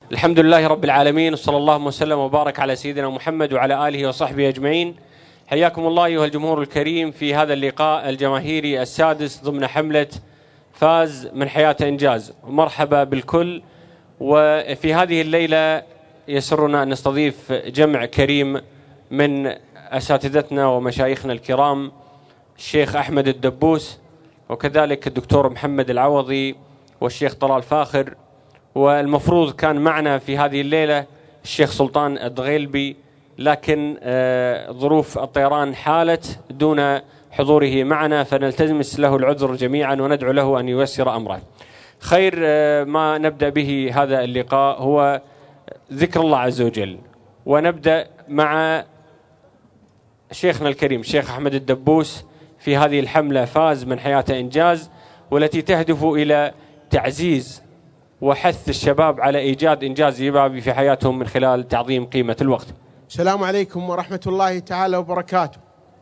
الحمد لله رب العالمين، وصلى الله وسلم وبارك على سيدنا محمد وعلى آله وصحبه أجمعين. حياكم الله أيها الجمهور الكريم في هذا اللقاء الجماهيري السادس ضمن حملة فاز من حياة إنجاز. مرحبا بالكل. وفي هذه الليلة يسرنا أن نستضيف جمع كريم من أساتذتنا ومشايخنا الكرام، الشيخ أحمد الدبوس، وكذلك الدكتور محمد العوضي والشيخ طلال فاخر. والمفروض كان معنا في هذه الليلة الشيخ سلطان الدغيلبي، لكن ظروف الطيران حالت دون حضوره معنا، فنلتمس له العذر جميعا وندعو له أن ييسر أمره. خير ما نبدأ به هذا اللقاء هو ذكر الله عز وجل، ونبدأ مع شيخنا الكريم الشيخ أحمد الدبوس في هذه الحملة فاز من حياة إنجاز، والتي تهدف إلى تعزيز وحث الشباب على إيجاد إنجاز إيجابي في حياتهم من خلال تعظيم قيمة الوقت. السلام عليكم ورحمة الله تعالى وبركاته.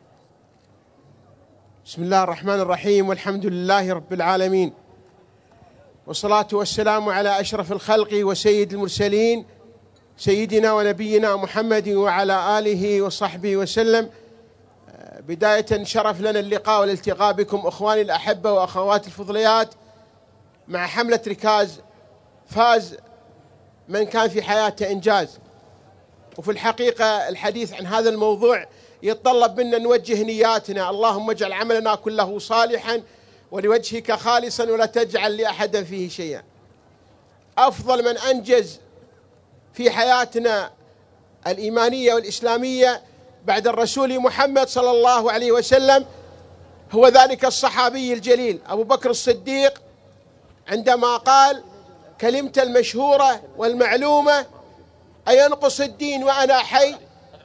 بسم الله الرحمن الرحيم، والحمد لله رب العالمين، والصلاة والسلام على أشرف الخلق وسيد المرسلين سيدنا ونبينا محمد وعلى آله وصحبه وسلم. بداية شرف لنا اللقاء والالتقاء بكم أخواني الأحبة وأخواتي الفضليات مع حملة ركاز فاز من كان في حياته إنجاز. وفي الحقيقة الحديث عن هذا الموضوع يتطلب منا نوجه نياتنا. اللهم اجعل عملنا كله صالحا ولوجهك خالصا ولا تجعل لأحد فيه شيئا. أفضل من أنجز في حياتنا الإيمانية والإسلامية بعد الرسول محمد صلى الله عليه وسلم هو ذلك الصحابي الجليل أبو بكر الصديق، عندما قال كلمة المشهورة والمعلومة أينقص الدين وأنا حي،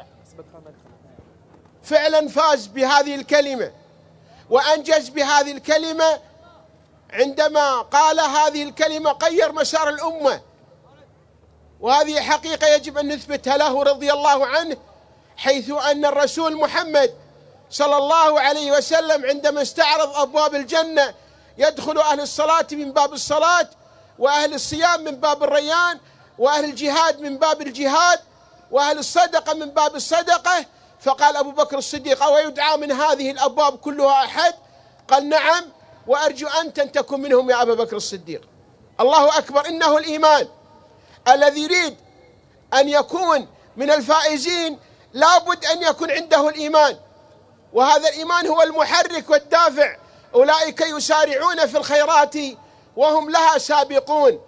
فعلا فاز بهذه الكلمة وأنجز بهذه الكلمة. عندما قال هذه الكلمة غير مسار الأمة، وهذه حقيقة يجب أن نثبتها له رضي الله عنه، حيث أن الرسول محمد صلى الله عليه وسلم عندما استعرض أبواب الجنة يدخل أهل الصلاة من باب الصلاة، وأهل الصيام من باب الريان، وأهل الجهاد من باب الجهاد، وأهل الصدقة من باب الصدقة. فقال أبو بكر الصديق أو يدعى من هذه الأبواب كلها أحد؟ قال نعم، وأرجو أنت أن تكون منهم يا أبا بكر الصديق. الله أكبر. إنه الإيمان الذي يريد أن يكون من الفائزين لابد أن يكون عنده الإيمان، وهذا الإيمان هو المحرك والدافع. أولئك يسارعون في الخيرات وهم لها سابقون.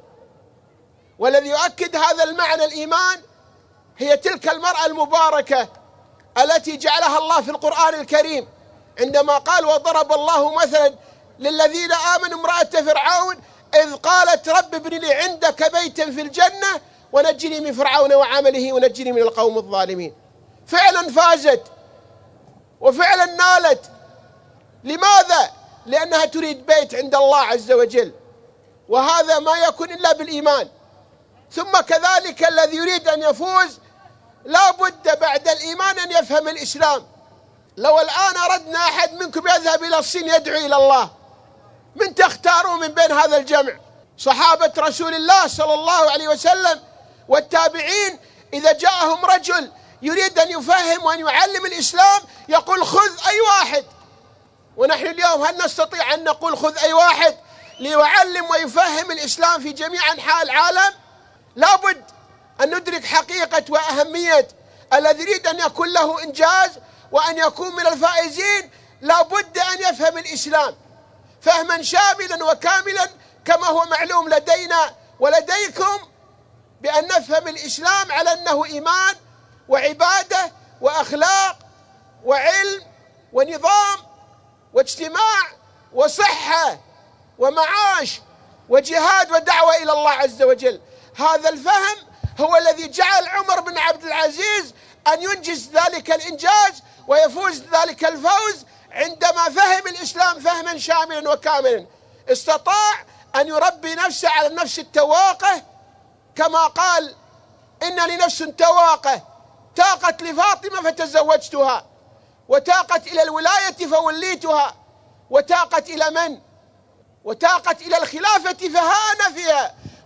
والذي يؤكد هذا المعنى الإيمان هي تلك المرأة المباركة التي جعلها الله في القرآن الكريم عندما قال وضرب الله مثلا للذين آمنوا امرأة فرعون إذ قالت رب ابن لي عندك بيتا في الجنة ونجني من فرعون وعمله ونجني من القوم الظالمين. فعلا فازت وفعلا نالت. لماذا؟ لأنها تريد بيت عند الله عز وجل، وهذا ما يكون إلا بالإيمان. ثم كذلك الذي يريد أن يفوز لا بد بعد الإيمان أن يفهم الإسلام. لو الآن أردنا أحد منكم يذهب إلى الصين يدعو إلى الله، من تختاروا من بين هذا الجمع؟ صحابة رسول الله صلى الله عليه وسلم والتابعين إذا جاءهم رجل يريد أن يفهم وأن يعلم الإسلام يقول خذ أي واحد. ونحن اليوم هل نستطيع أن نقول خذ أي واحد ليعلم ويفهم الإسلام في جميع أنحاء العالم؟ لابد أن ندرك حقيقة وأهمية الذي يريد أن يكون له إنجاز وأن يكون من الفائزين لابد أن يفهم الإسلام فهما شاملا وكاملا، كما هو معلوم لدينا ولديكم بأن نفهم الإسلام على أنه إيمان وعبادة وأخلاق وعلم ونظام واجتماع وصحة ومعاش وجهاد ودعوة إلى الله عز وجل. هذا الفهم هو الذي جعل عمر بن عبد العزيز أن ينجز ذلك الإنجاز ويفوز ذلك الفوز عندما فهم الإسلام فهما شاملا وكاملا. استطاع أن يربي نفسه على النفس التواقة، كما قال إن لنفس تواقة تاقت لفاطمة فتزوجتها، وتاقت إلى الولاية فوليتها، وتاقت إلى من؟ وتاقت إلى الخلافة فها أنا فيها،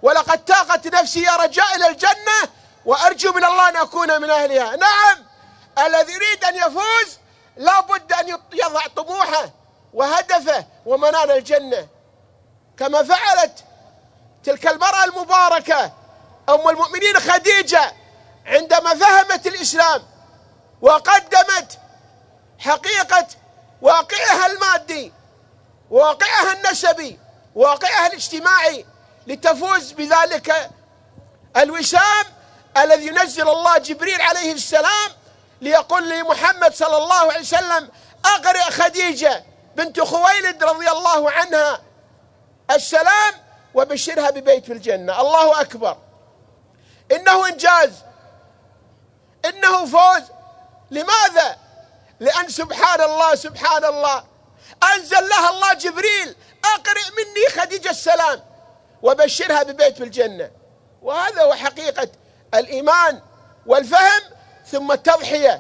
ولقد تاقت نفسي يا رجاء إلى الجنة وأرجو من الله أن أكون من أهلها. نعم، الذي يريد أن يفوز لا بد أن يضع طموحه وهدفه ومنال الجنة، كما فعلت تلك المرأة المباركة أم المؤمنين خديجة عندما فهمت الإسلام وقدمت حقيقة واقعها المادي وواقعها النسبي وواقعها الاجتماعي لتفوز بذلك الوسام الذي ينزل الله جبريل عليه السلام ليقول لمحمد صلى الله عليه وسلم: أقرئ خديجة بنت خويلد رضي الله عنها السلام وبشرها ببيت في الجنة. الله أكبر، إنه إنجاز، إنه فوز. لماذا؟ لأن سبحان الله سبحان الله أنزل لها الله جبريل: أقرئ مني خديجة السلام وبشرها ببيت في الجنة. وهذا هو حقيقة الإيمان والفهم. ثم التضحية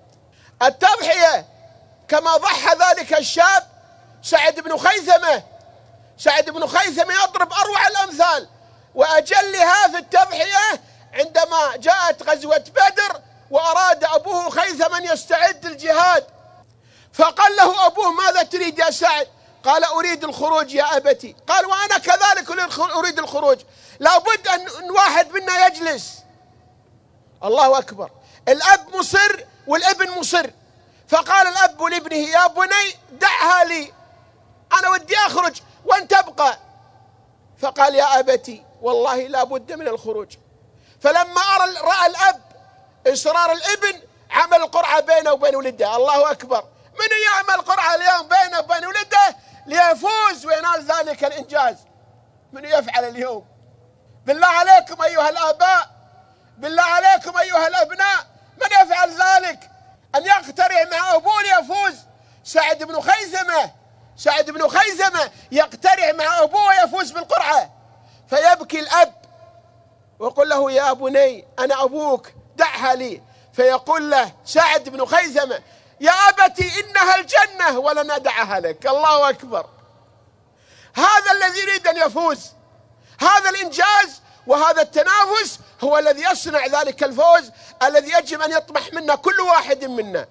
كما ضحى ذلك الشاب سعد بن خيثمة. سعد بن خيثمة يضرب أروع الأمثال، وأجلها في التضحية عندما جاءت غزوة بدر وأراد أبوه خيثما يستعد للجهاد، فقال له أبوه: ماذا تريد يا سعد؟ قال: أريد الخروج يا أبتي. قال: وأنا كذلك أريد الخروج، لابد أن واحد منا يجلس. الله أكبر، الأب مصر والابن مصر، فقال الأب لابنه: يا بني دعها لي، أنا ودي أخرج وأنت تبقى. فقال: يا أبتي والله لا بد من الخروج. فلما رأى الأب إصرار الابن عمل القرعة بينه وبين ولده. الله أكبر، من يعمل قرعة اليوم بينه وبين ولده ليفوز وينال ذلك الإنجاز؟ من يفعل اليوم؟ بالله عليكم أيها الآباء، بالله عليكم أيها الأبناء، من يفعل ذلك؟ أن يقترع مع أبوه ليفوز. سعد بن خيثمة يقترع مع أبوه ويفوز بالقرعة، فيبكي الأب ويقول له: يا بني أنا أبوك دعها لي. فيقول له سعد بن خيثمة: يا أبتي إنها الجنة ولن أدعها لك. الله أكبر، هذا الذي يريد أن يفوز، هذا الإنجاز وهذا التنافس هو الذي يصنع ذلك الفوز الذي يجب أن يطمح منا كل واحد منا.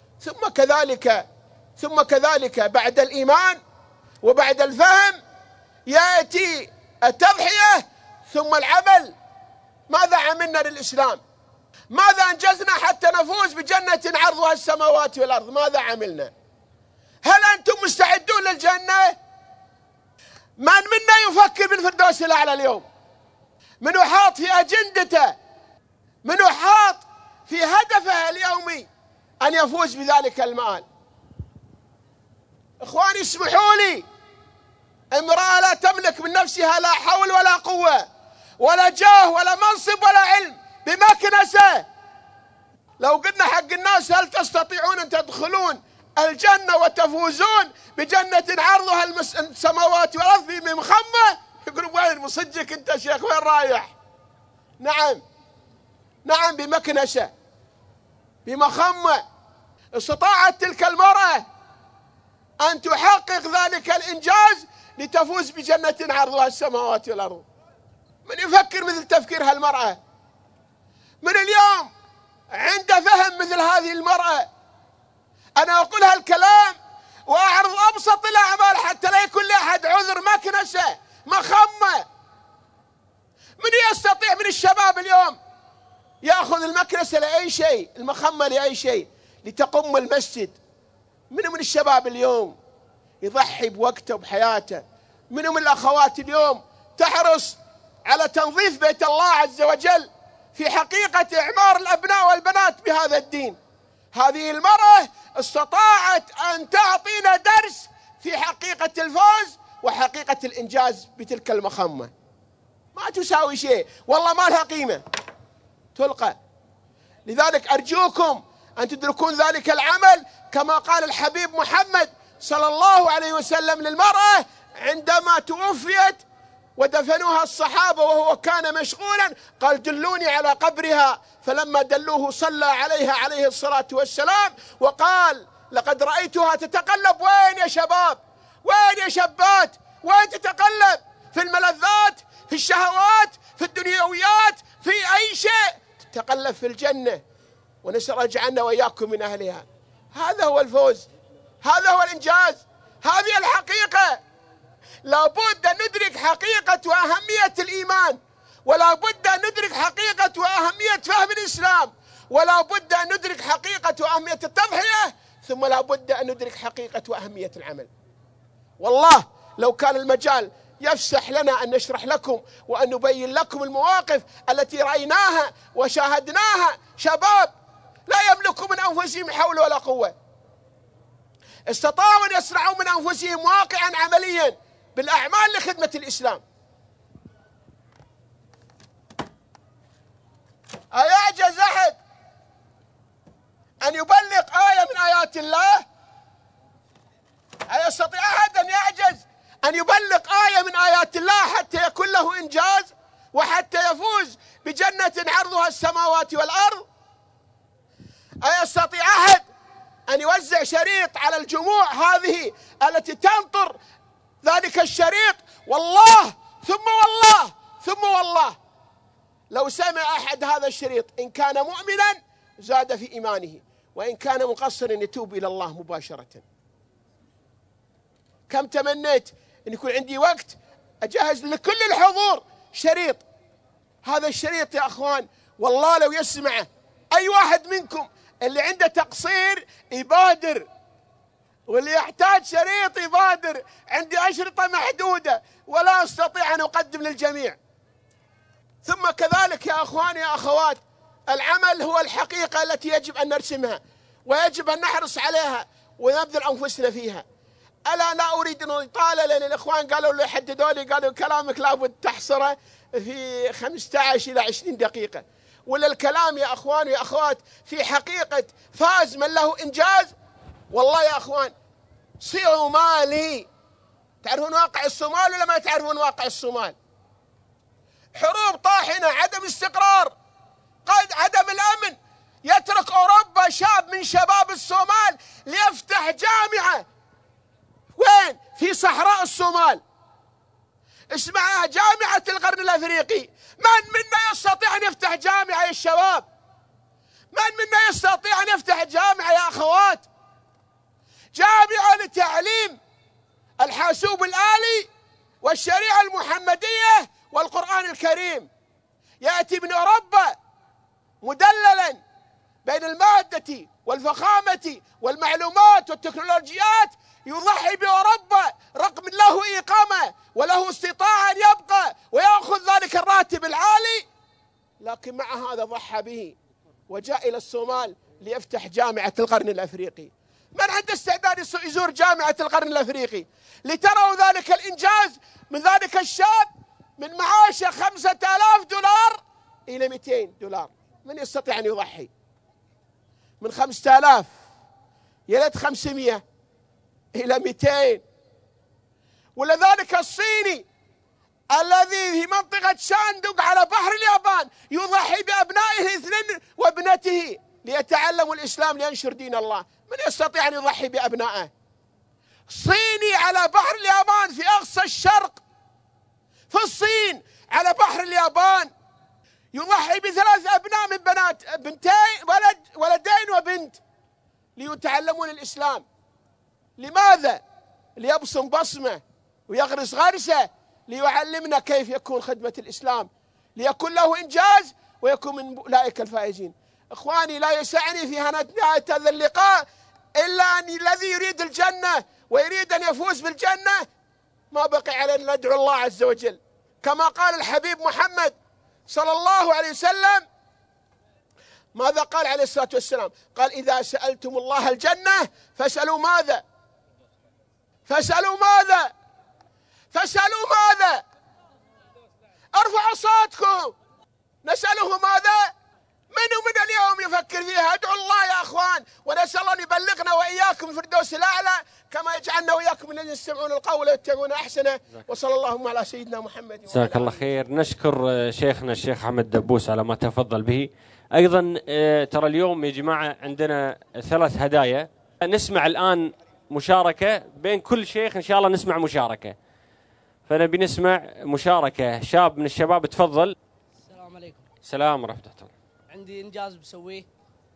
ثم كذلك بعد الإيمان وبعد الفهم يأتي التضحية ثم العمل. ماذا عملنا للإسلام؟ ماذا أنجزنا حتى نفوز بجنة عرضها السماوات والأرض؟ ماذا عملنا؟ هل أنتم مستعدون للجنة؟ من منا يفكر بالفردوس الأعلى اليوم؟ من حاط في أجندته، من حاط في هدفه اليومي أن يفوز بذلك المآل؟ إخواني اسمحوا لي، امرأة لا تملك من نفسها لا حول ولا قوة ولا جاه ولا منصب ولا علم بمكنسة. لو قلنا حق الناس: هل تستطيعون أن تدخلون الجنة وتفوزون بجنة عرضها السماوات والأرض بمخمة؟ يقولون: وين مصدقك أنت يا شيخ، وين رايح؟ نعم بمكنسة، بمخمة. استطاعت تلك المرأة أن تحقق ذلك الإنجاز لتفوز بجنة عرضها السماوات والأرض. من يفكر مثل تفكير هالمرأة؟ من اليوم عنده فهم مثل هذه المرأة؟ أنا أقول هالكلام وأعرض أبسط الأعمال حتى لا يكون لأحد عذر. مكنسة، مخمة. من يستطيع من الشباب اليوم يأخذ المكنسة لأي شيء، المخمة لأي شيء، لتقم المسجد؟ من الشباب اليوم يضحي بوقته وبحياته؟ من الأخوات اليوم تحرص على تنظيف بيت الله عز وجل في حقيقة إعمار الأبناء والبنات بهذا الدين؟ هذه المرأة استطاعت أن تعطينا درس في حقيقة الفوز وحقيقة الإنجاز بتلك المخمة. ما تساوي شيء، والله ما لها قيمة، تلقى. لذلك أرجوكم أن تدركون ذلك العمل كما قال الحبيب محمد صلى الله عليه وسلم للمرأة عندما توفيت ودفنوها الصحابة وهو كان مشغولا، قال: دلوني على قبرها. فلما دلوه صلى عليها عليه الصلاة والسلام وقال: لقد رأيتها تتقلب. وين يا شباب؟ وين يا شابات؟ وين تتقلب؟ في الملذات، في الشهوات، في الدنيويات، في أي شيء، تتقلب في الجنة، ونسأل الله يجعلنا وإياكم من أهلها. هذا هو الفوز، هذا هو الإنجاز، هذه الحقيقة. لابد أن ندرك حقيقة وأهمية الإيمان، ولا بد أن ندرك حقيقة وأهمية فهم الإسلام، ولا بد أن ندرك حقيقة وأهمية التضحية، ثم لا بد أن ندرك حقيقة وأهمية العمل. والله لو كان المجال يفسح لنا أن نشرح لكم وأن نبين لكم المواقف التي رأيناها وشاهدناها، شباب لا يملكوا من أنفسهم حول ولا قوة، استطاعوا أن يصنعوا من أنفسهم واقعا عمليا بالأعمال لخدمة الإسلام. أيعجز أحد أن يبلغ آية من آيات الله؟ أيستطيع أحد أن يعجز أن يبلغ آية من آيات الله حتى يكون له إنجاز وحتى يفوز بجنة عرضها السماوات والأرض؟ أيستطيع أحد أن يوزع شريط على الجموع هذه التي تنطر ذلك الشريط؟ والله ثم والله ثم والله لو سمع أحد هذا الشريط إن كان مؤمنا زاد في إيمانه، وإن كان مقصرا يتوب إلى الله مباشرة. كم تمنيت أن يكون عندي وقت أجهز لكل الحضور شريط. هذا الشريط يا أخوان والله لو يسمعه أي واحد منكم اللي عنده تقصير يبادر، واللي يحتاج شريط يبادر. عندي أشرطة محدودة ولا أستطيع أن أقدم للجميع. ثم كذلك يا أخواني يا أخوات، العمل هو الحقيقة التي يجب أن نرسمها ويجب أن نحرص عليها ونبذل أنفسنا فيها. ألا لا أريد أن أطال، لأن الإخوان قالوا لي حددوا لي، قالوا كلامك لابد تحصره في 15 إلى 20 دقيقة. ولا الكلام يا أخوان يا أخوات في حقيقة فاز من له إنجاز. والله يا أخوان صومالي، تعرفون واقع الصومال ولا ما تعرفون واقع الصومال؟ حروب طاحنة، عدم استقرار، عدم الأمن. يترك أوروبا شاب من شباب الصومال ليفتح جامعة وين؟ في صحراء الصومال، اسمها جامعة القرن الأفريقي. من منا يستطيع أن يفتح جامعة يا الشباب؟ من منا يستطيع أن يفتح جامعة يا أخوات؟ جامعة لتعليم الحاسوب الآلي والشريعة المحمدية والقرآن الكريم. يأتي من أوروبا مدللا بين المادة والفخامة والمعلومات والتكنولوجيات، يضحي بأوروبا رغم له إقامة وله استطاعة أن يبقى ويأخذ ذلك الراتب العالي، لكن مع هذا ضحى به وجاء إلى الصومال ليفتح جامعة القرن الأفريقي. من عنده استعداد يزور جامعة القرن الأفريقي لتروا ذلك الإنجاز من ذلك الشاب من معاشه 5000 دولار إلى 200 دولار؟ من يستطيع أن يضحي من 5000 إلى 500 إلى 200؟ ولذلك الصيني الذي في منطقة شاندوق على بحر اليابان يضحي بأبنائه 2 وابنته ليتعلموا الإسلام لينشر دين الله. من يستطيع أن يضحي بأبنائه؟ صيني على بحر اليابان في أقصى الشرق في الصين على بحر اليابان يضحي ب3 أبناء من بنات، ولدين وبنت ليتعلمون الإسلام. لماذا؟ ليبصم بصمة ويغرس غرسة ليعلمنا كيف يكون خدمة الإسلام، ليكون له إنجاز ويكون من أولئك الفائزين. إخواني لا يسعني في نهاية هذا اللقاء إلا أن الذي يريد الجنة ويريد أن يفوز بالجنة ما بقي علينا أن ندعو الله عز وجل كما قال الحبيب محمد صلى الله عليه وسلم. ماذا قال عليه الصلاة والسلام؟ قال إذا سألتم الله الجنة فاسألوا ماذا؟ فاسألوا ماذا؟ فاسألوا ماذا؟ ارفعوا صوتكم. نسأله ماذا؟ من اليوم يفكر فيها؟ ادعوا الله يا أخوان، ونسأل الله أن يبلغنا وإياكم الفردوس الأعلى كما يجعلنا وإياكم الذين يستمعون القول ويتبعون أحسنه. وصلى اللهم على سيدنا محمد. جزاك الله خير. نشكر شيخنا الشيخ أحمد دبوس على ما تفضل به. أيضا ترى اليوم يا جماعة عندنا 3 فنبي نسمع مشاركة شاب من الشباب. تفضل. السلام عليكم. السلام ورحمة الله. عندي إنجاز بسويه.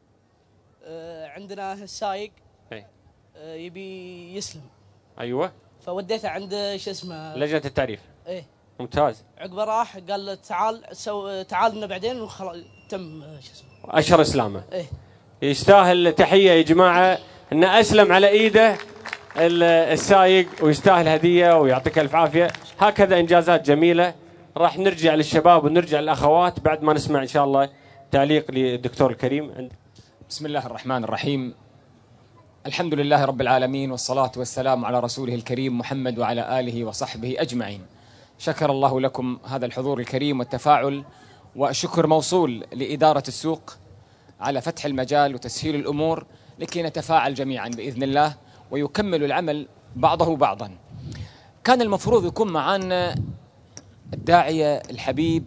عندنا السايق يبي يسلم. أيوة. فوديته عند شو اسمه لجنة التعريف. إيه. ممتاز. عقبه راح قال له تعال لنا بعدين وخلاص تم شو اسمه. أشهر إسلامه. إيه. يستاهل تحية يا جماعة إنه أسلم على إيده السايق، ويستاهل هدية ويعطيك ألف عافية. هكذا إنجازات جميلة. راح نرجع للشباب ونرجع للأخوات بعد ما نسمع إن شاء الله تعليق للدكتور الكريم. بسم الله الرحمن الرحيم. الحمد لله رب العالمين، والصلاة والسلام على رسوله الكريم محمد وعلى آله وصحبه أجمعين. شكر الله لكم هذا الحضور الكريم والتفاعل، والشكر موصول لإدارة السوق على فتح المجال وتسهيل الأمور لكي نتفاعل جميعا بإذن الله ويكمل العمل بعضه بعضا. كان المفروض يكون معنا الداعية الحبيب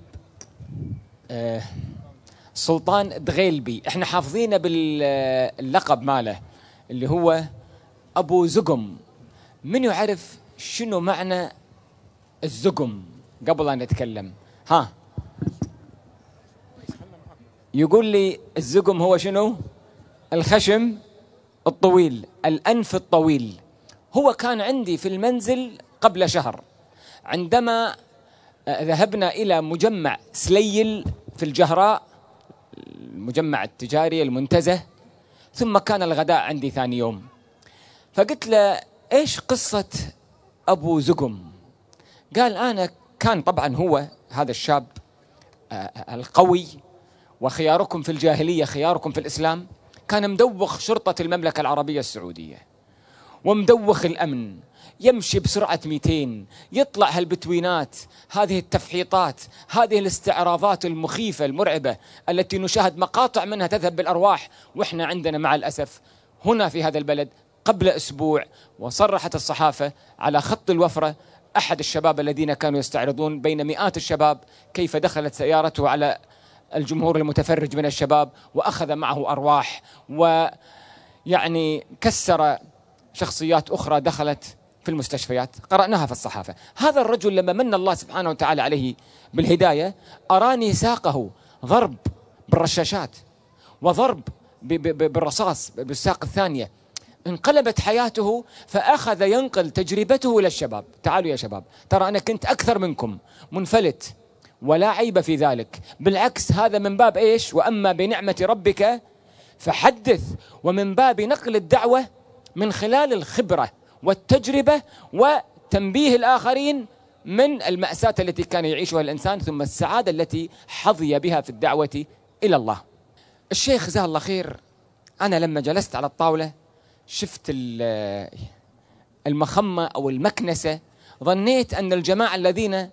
سلطان دغيلبي، احنا حافظينه باللقب ماله اللي هو أبو زقم. من يعرف شنو معنى الزقم قبل أن نتكلم؟ ها، يقول لي الزقم هو شنو؟ الخشم الطويل، الأنف الطويل. هو كان عندي في المنزل قبل شهر عندما ذهبنا إلى مجمع سليل في الجهراء، المجمع التجاري المنتزه، ثم كان الغداء عندي ثاني يوم. فقلت له إيش قصة أبو زقم؟ قال أنا كان طبعا هو هذا الشاب القوي، وخياركم في الجاهلية خياركم في الإسلام، كان مدوخ شرطة المملكة العربية السعودية ومدوخ الأمن، يمشي بسرعة 200، يطلع هالبتوينات، هذه التفحيطات، هذه الاستعراضات المخيفة المرعبة التي نشاهد مقاطع منها تذهب بالأرواح. وإحنا عندنا مع الأسف هنا في هذا البلد قبل أسبوع وصرحت الصحافة على خط الوفرة أحد الشباب الذين كانوا يستعرضون بين مئات الشباب كيف دخلت سيارته على الجمهور المتفرج من الشباب وأخذ معه أرواح، ويعني كسر شخصيات أخرى دخلت في المستشفيات، قرأناها في الصحافة. هذا الرجل لما من الله سبحانه وتعالى عليه بالهداية أراني ساقه ضرب بالرشاشات وضرب بالرصاص بالساق الثانية، انقلبت حياته، فأخذ ينقل تجربته إلى الشباب. تعالوا يا شباب، ترى أنا كنت أكثر منكم منفلت ولا عيب في ذلك، بالعكس هذا من باب إيش؟ وأما بنعمة ربك فحدث، ومن باب نقل الدعوة من خلال الخبرة والتجربة وتنبيه الآخرين من المأساة التي كان يعيشها الإنسان، ثم السعادة التي حظي بها في الدعوة إلى الله. الشيخ جزاه الله خير، أنا لما جلست على الطاولة شفت المخمة أو المكنسة، ظنيت أن الجماعة الذين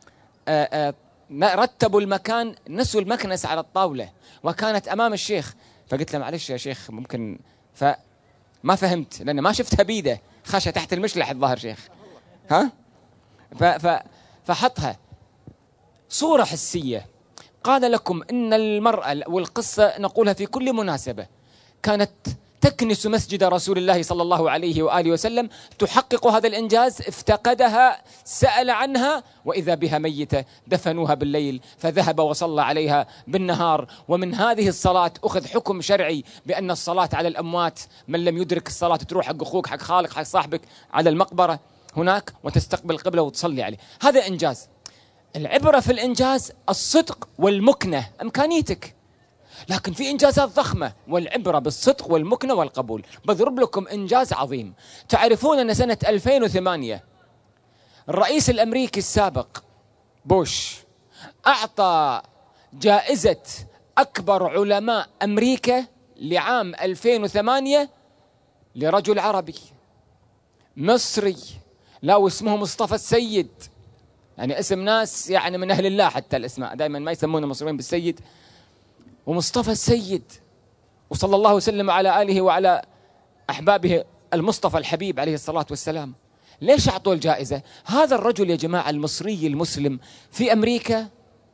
رتبوا المكان نسوا المكنسة على الطاولة وكانت أمام الشيخ. فقلت له معلش يا شيخ ممكن، فما فهمت لأن ما شفتها بيده، خشة تحت المشلح الظاهر شيخ، ها؟ فحطها صورة حسية. قال لكم إن المرأة، والقصة نقولها في كل مناسبة، كانت تكنس مسجد رسول الله صلى الله عليه وآله وسلم، تحقق هذا الإنجاز، افتقدها، سأل عنها، وإذا بها ميتة، دفنوها بالليل، فذهب وصلى عليها بالنهار. ومن هذه الصلاة أخذ حكم شرعي بأن الصلاة على الأموات، من لم يدرك الصلاة تروح حق أخوك حق خالك حق صاحبك على المقبرة هناك وتستقبل القبلة وتصلي عليه. هذا إنجاز. العبرة في الإنجاز الصدق والمكنة، إمكانيتك، لكن في إنجازات ضخمة، والعبرة بالصدق والمكنة والقبول. بضرب لكم إنجاز عظيم. تعرفون أن سنة 2008 الرئيس الأمريكي السابق بوش أعطى جائزة أكبر علماء أمريكا لعام 2008 لرجل عربي مصري، لا واسمه مصطفى السيد، يعني اسم ناس يعني من أهل الله، حتى الأسماء دائما ما يسمون المصريين بالسيد، ومصطفى السيد، وصلى الله وسلم على آله وعلى أحبابه المصطفى الحبيب عليه الصلاة والسلام. ليش أعطوا الجائزة؟ هذا الرجل يا جماعة المصري المسلم في أمريكا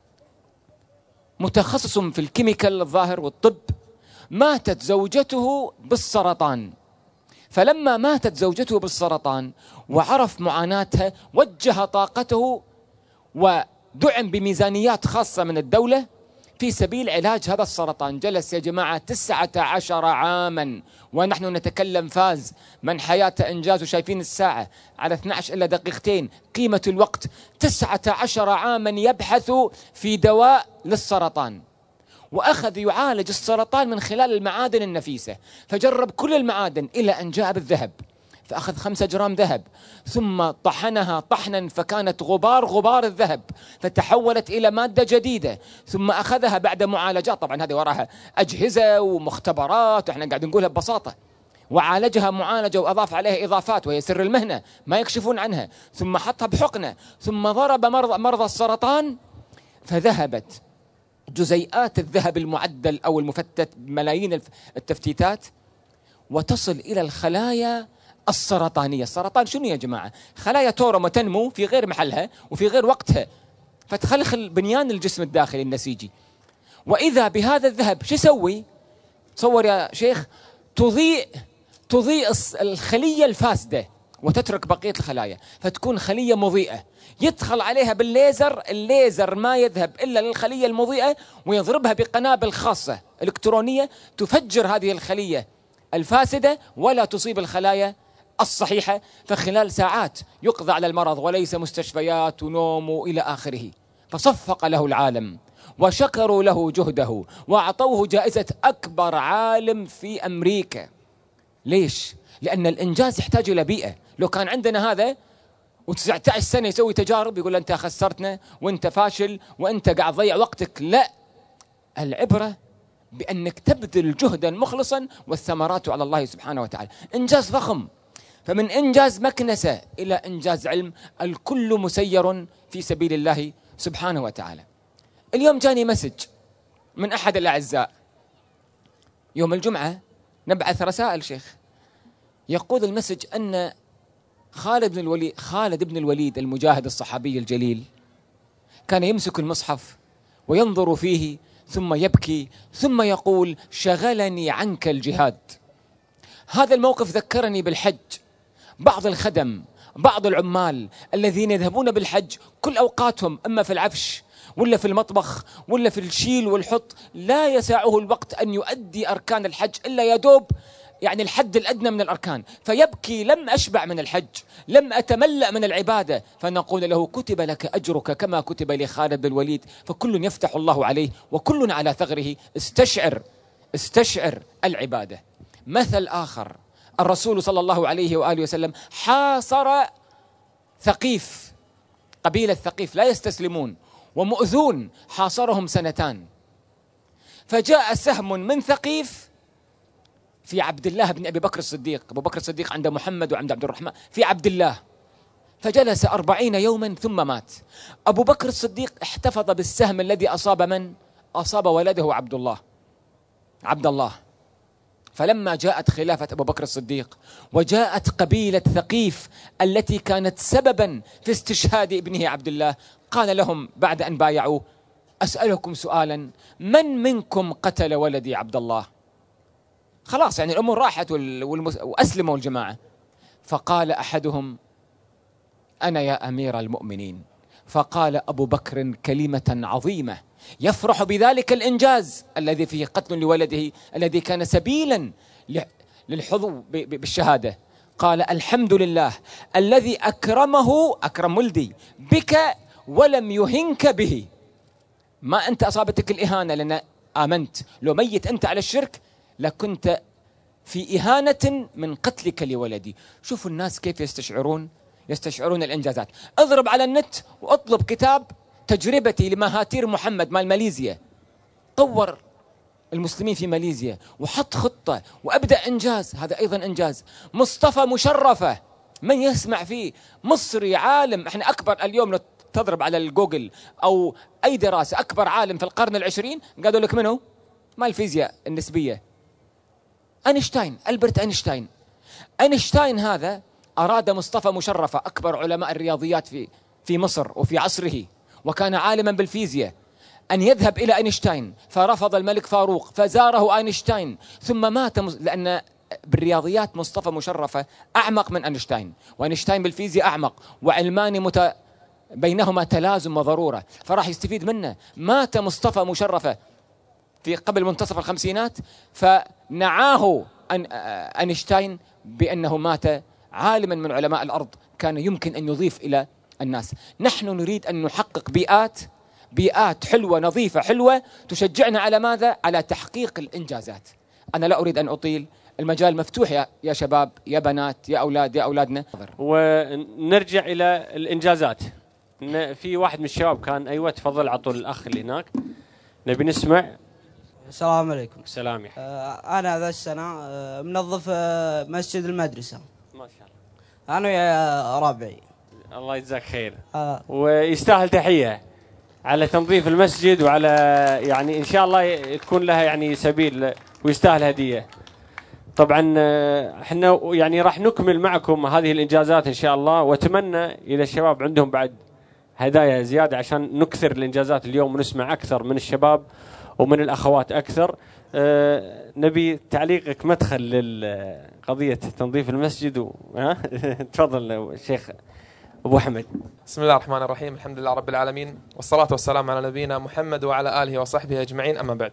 متخصص في الكيميكال الظاهر والطب، ماتت زوجته بالسرطان، فلما ماتت زوجته بالسرطان وعرف معاناتها وجه طاقته ودعم بميزانيات خاصة من الدولة في سبيل علاج هذا السرطان. جلس يا جماعة 19 عاما ونحن نتكلم فاز من حياته إنجاز، وشايفين الساعة على 12 إلا دقيقتين قيمة الوقت. 19 عاما يبحث في دواء للسرطان، وأخذ يعالج السرطان من خلال المعادن النفيسة، فجرب كل المعادن إلى أن جاء بالذهب، فأخذ 5 جرام ذهب ثم طحنها طحنا فكانت غبار الذهب، فتحولت إلى مادة جديدة، ثم أخذها بعد معالجات، طبعا هذه وراها أجهزة ومختبرات وإحنا قاعد نقولها ببساطة، وعالجها معالجة وأضاف عليها إضافات وهي سر المهنة ما يكشفون عنها، ثم حطها بحقنة، ثم ضرب مرضى السرطان فذهبت جزيئات الذهب المعدل أو المفتت بملايين التفتيتات وتصل إلى الخلايا السرطانية. السرطان شنو يا جماعة؟ خلايا تورم وتنمو في غير محلها وفي غير وقتها، فتخلخل بنيان الجسم الداخلي النسيجي. وإذا بهذا الذهب شو يسوي؟ تصور يا شيخ، تضيء الخلية الفاسدة وتترك بقية الخلايا، فتكون خلية مضيئة يدخل عليها بالليزر، الليزر ما يذهب إلا للخلية المضيئة ويضربها بقنابل خاصة إلكترونية تفجر هذه الخلية الفاسدة ولا تصيب الخلايا الصحيحة، فخلال ساعات يقضى على المرض وليس مستشفيات ونوم إلى آخره. فصفق له العالم وشكروا له جهده وأعطوه جائزة أكبر عالم في أمريكا. ليش؟ لأن الإنجاز يحتاج إلى بيئة. لو كان عندنا هذا و19 سنة يسوي تجارب يقول أنت خسرتنا وأنت فاشل وأنت قاعد تضيع وقتك، لا، العبرة بأنك تبذل جهدا مخلصا والثمرات على الله سبحانه وتعالى. إنجاز ضخم، فمن إنجاز مكنسة إلى إنجاز علم، الكل مسير في سبيل الله سبحانه وتعالى. اليوم جاني مسج من أحد الأعزاء، يوم الجمعة نبعث رسائل شيخ، يقول المسج أن خالد بن الوليد المجاهد الصحابي الجليل كان يمسك المصحف وينظر فيه ثم يبكي ثم يقول شغلني عنك الجهاد. هذا الموقف ذكرني بالحج. بعض الخدم، بعض العمال الذين يذهبون بالحج كل أوقاتهم إما في العفش ولا في المطبخ ولا في الشيل والحط، لا يسعه الوقت أن يؤدي أركان الحج إلا يدوب يعني الحد الأدنى من الأركان، فيبكي لم أشبع من الحج، لم أتملأ من العبادة. فنقول له كتب لك أجرك كما كتب لخالد بن الوليد، فكل يفتح الله عليه وكل على ثغره. استشعر العبادة. مثل آخر، الرسول صلى الله عليه وآله وسلم حاصر ثقيف، قبيلة ثقيف لا يستسلمون ومؤذون، حاصرهم 2 سنين، فجاء سهم من ثقيف في عبد الله بن أبي بكر الصديق. أبو بكر الصديق عند محمد وعند عبد الرحمن، في عبد الله، فجلس 40 يوما ثم مات. أبو بكر الصديق احتفظ بالسهم الذي أصاب من؟ أصاب ولده عبد الله. فلما جاءت خلافة أبو بكر الصديق وجاءت قبيلة ثقيف التي كانت سببا في استشهاد ابنه عبد الله، قال لهم بعد أن بايعوه أسألكم سؤالا، من منكم قتل ولدي عبد الله؟ خلاص يعني الأمور راحت وأسلموا الجماعة. فقال أحدهم أنا يا أمير المؤمنين. فقال أبو بكر كلمة عظيمة يفرح بذلك الإنجاز الذي فيه قتل لولده الذي كان سبيلا للحظو بالشهادة. قال الحمد لله الذي أكرم ولدي بك ولم يهنك به. ما أنت أصابتك الإهانة لأن آمنت، لو ميت أنت على الشرك لكنت في إهانة من قتلك لولدي. شوفوا الناس كيف يستشعرون الإنجازات. اضرب على النت واطلب كتاب تجربتي لمهاتير محمد مال ماليزيا، طور المسلمين في ماليزيا وحط خطة وأبدأ إنجاز، هذا أيضا إنجاز. مصطفى مشرفة، من يسمع فيه؟ مصري عالم. احنا أكبر اليوم لو تضرب على الجوجل أو أي دراسة أكبر عالم في القرن 20 قالوا لك منه؟ مال الفيزياء النسبية، ألبرت أينشتاين هذا أراد مصطفى مشرفة أكبر علماء الرياضيات في مصر وفي عصره وكان عالما بالفيزياء أن يذهب إلى أينشتاين، فرفض الملك فاروق فزاره أينشتاين ثم مات لأن بالرياضيات مصطفى مشرفة أعمق من أينشتاين، وأينشتاين بالفيزياء أعمق، وعلماني بينهما تلازم وضرورة، فراح يستفيد منه. مات مصطفى مشرفة في قبل منتصف الخمسينات، فنعاه أينشتاين بأنه مات عالما من علماء الأرض كان يمكن أن يضيف إلى الناس. نحن نريد أن نحقق بيئات حلوة نظيفة حلوة تشجعنا على ماذا؟ على تحقيق الإنجازات. أنا لا أريد أن أطيل، المجال مفتوح يا شباب، يا بنات، يا أولاد، يا أولادنا. ونرجع إلى الإنجازات. في واحد من الشباب كان، أيوة تفضل، عطوا الأخ اللي هناك نبي نسمع. السلام عليكم. السلام يا أنا ذا السنة منظف مسجد المدرسة. ما شاء الله. أنا يا ربعي. الله يجزاك خير. ويستاهل تحية على تنظيف المسجد، وعلى يعني إن شاء الله يكون لها يعني سبيل، ويستاهل هدية. طبعا احنا يعني راح نكمل معكم هذه الإنجازات إن شاء الله، وأتمنى إذا الشباب عندهم بعد هدايا زيادة عشان نكثر الإنجازات اليوم ونسمع أكثر من الشباب ومن الأخوات أكثر. نبي تعليقك مدخل للقضية تنظيف المسجد تفضل الشيخ أبو حمد. بسم الله الرحمن الرحيم، الحمد لله رب العالمين، والصلاة والسلام على نبينا محمد وعلى آله وصحبه أجمعين، أما بعد.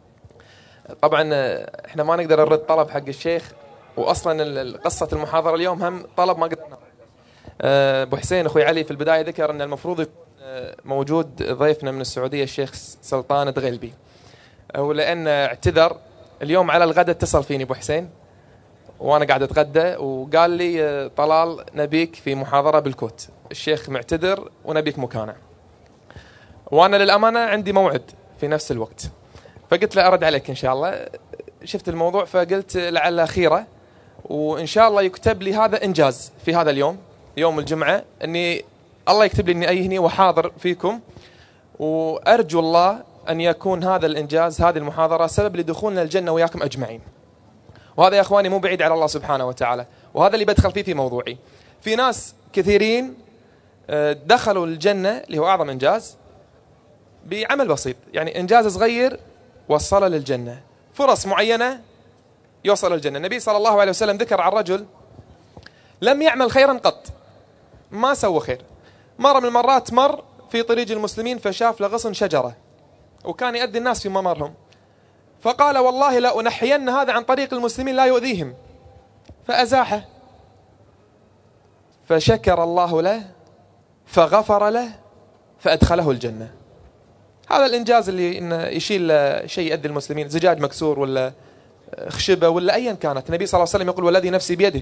طبعا احنا ما نقدر نرد طلب حق الشيخ، وأصلا قصة المحاضرة اليوم هم طلب ما قدرنا. أبو حسين أخوي علي في البداية ذكر أن المفروض موجود ضيفنا من السعودية الشيخ سلطان دغيلبي، ولأن اعتذر اليوم على الغداء اتصل فيني أبو حسين وأنا قاعد أتغدى، وقال لي طلال نبيك في محاضرة بالكوت، الشيخ معتذر ونبيك مكانه. وأنا للأمانة عندي موعد في نفس الوقت، فقلت له أرد عليك إن شاء الله. شفت الموضوع فقلت لعل خيرة، وإن شاء الله يكتب لي هذا إنجاز في هذا اليوم، يوم الجمعة، أني الله يكتب لي أني أيهني وحاضر فيكم، وأرجو الله أن يكون هذا الإنجاز، هذه المحاضرة، سبب لدخولنا الجنة وياكم أجمعين. وهذا يا أخواني مو بعيد على الله سبحانه وتعالى، وهذا اللي بدخل فيه في موضوعي. في ناس كثيرين دخلوا الجنة اللي هو أعظم إنجاز بعمل بسيط، يعني إنجاز صغير وصل للجنة، فرص معينة يوصل الجنة. النبي صلى الله عليه وسلم ذكر عن رجل لم يعمل خيرا قط، ما سوى خير. مرة من المرات مر في طريق المسلمين فشاف لغصن شجرة وكان يؤذي الناس في ممرهم، فقال والله لا أنحين هذا عن طريق المسلمين لا يؤذيهم، فأزاحه، فشكر الله له فغفر له فأدخله الجنة. هذا الإنجاز اللي إنه يشيل شيء يؤذي المسلمين، زجاج مكسور ولا خشبة ولا أيا كانت. النبي صلى الله عليه وسلم يقول والذي نفسي بيده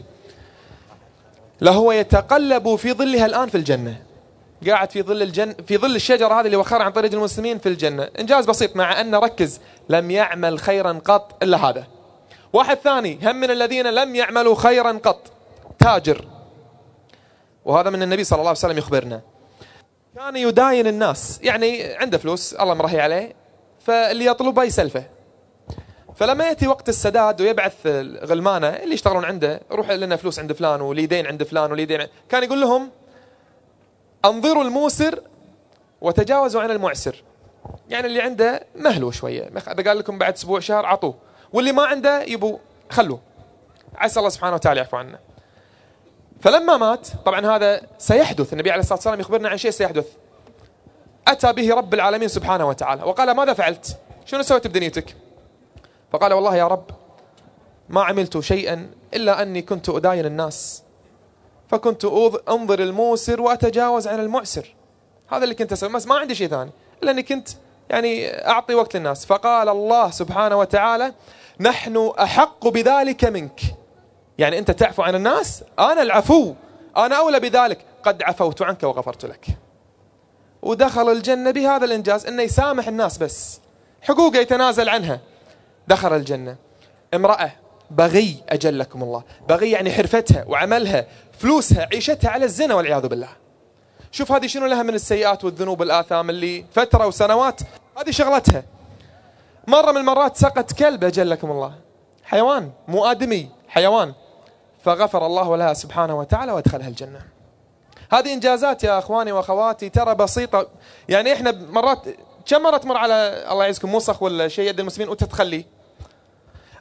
لهو يتقلب في ظلها الآن في الجنة، قاعد في ظل الجنة، في ظل الشجرة هذه اللي وخرها عن طريق المسلمين في الجنة. إنجاز بسيط، مع أن ركز لم يعمل خيرا قط إلا هذا. واحد ثاني هم من الذين لم يعملوا خيرا قط، تاجر، وهذا من النبي صلى الله عليه وسلم يخبرنا، كان يداين الناس، يعني عنده فلوس الله مرهي عليه، فاللي يطلبه يسلفه، فلما يأتي وقت السداد ويبعث غلمانه اللي يشتغلون عنده، روح لنا فلوس عند فلان ولي دين عند فلان ولي دين، كان يقول لهم انظروا الموسر وتجاوزوا عن المعسر، يعني اللي عنده مهلوا شوية، إذا قال لكم بعد أسبوع شهر عطوه، واللي ما عنده يبوا خلوه، عسى الله سبحانه وتعالى يعفو عنا. فلما مات، طبعا هذا سيحدث، النبي عليه الصلاة والسلام يخبرنا عن شيء سيحدث، أتى به رب العالمين سبحانه وتعالى وقال ماذا فعلت؟ شنو سويت بدنيتك؟ فقال والله يا رب ما عملت شيئا إلا أني كنت أداين الناس، فكنت أنظر الموسر وأتجاوز عن المعسر، هذا اللي كنت أسوي، ما عندي شيء ثاني إلا أني كنت يعني أعطي وقت للناس. فقال الله سبحانه وتعالى نحن أحق بذلك منك، يعني أنت تعفو عن الناس، أنا العفو، أنا أولى بذلك، قد عفوت عنك وغفرت لك. ودخل الجنة بهذا الإنجاز، أنه يسامح الناس بس حقوقه يتنازل عنها، دخل الجنة. امرأة بغي أجلكم الله، بغي يعني حرفتها وعملها فلوسها عيشتها على الزنا والعياذ بالله. شوف هذه شنو لها من السيئات والذنوب والآثام اللي فترة وسنوات هذه شغلتها. مرة من المرات سقط كلب أجلكم الله، حيوان مو آدمي، حيوان، فغفر الله لها سبحانه وتعالى وادخلها الجنة. هذه إنجازات يا أخواني وأخواتي ترى بسيطة، يعني إحنا مرات كم مرة تمر على الله يعزكم موسخ ولا شيء يد المسلمين وتتخلي،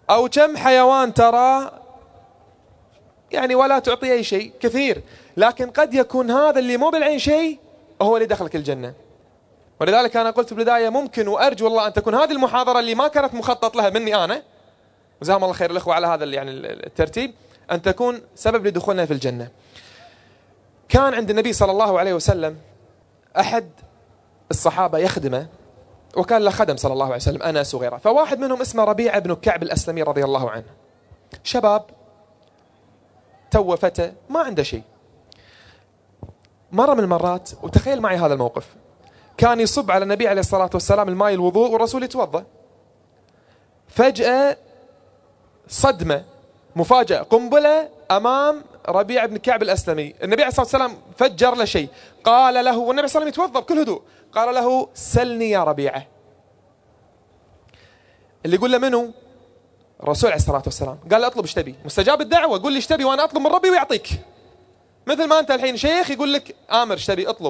أو كم حيوان ترى يعني ولا تعطي أي شيء كثير، لكن قد يكون هذا اللي مو بالعين شيء هو اللي دخلك الجنة. ولذلك أنا قلت في البداية ممكن وأرجو الله أن تكون هذه المحاضرة اللي ما كانت مخطط لها مني أنا، وجزاهم الله خير الأخوة على هذا يعني الترتيب، أن تكون سبب لدخولنا في الجنة. كان عند النبي صلى الله عليه وسلم أحد الصحابة يخدمه، وكان له خدم صلى الله عليه وسلم أنس وغيره، فواحد منهم اسمه ربيعة بن كعب الأسلمي رضي الله عنه، شباب تو فتى ما عنده شيء. مرة من المرات، وتخيل معي هذا الموقف، كان يصب على النبي عليه الصلاة والسلام الماء الوضوء والرسول يتوضأ، فجأة صدمة مفاجأة قنبلة أمام ربيع بن كعب الأسلمي. النبي عليه الصلاة والسلام فجر له شيء، قال له، والنبي صلى الله عليه وسلم يتوضأ بكل هدوء، قال له سلني يا ربيعة. اللي يقول له منو؟ الرسول عليه الصلاة والسلام. قال له اطلب ايش تبي، مستجاب الدعوة، قول لي ايش تبي وانا اطلب من ربي ويعطيك. مثل ما انت الحين شيخ يقول لك آمر ايش تبي اطلب.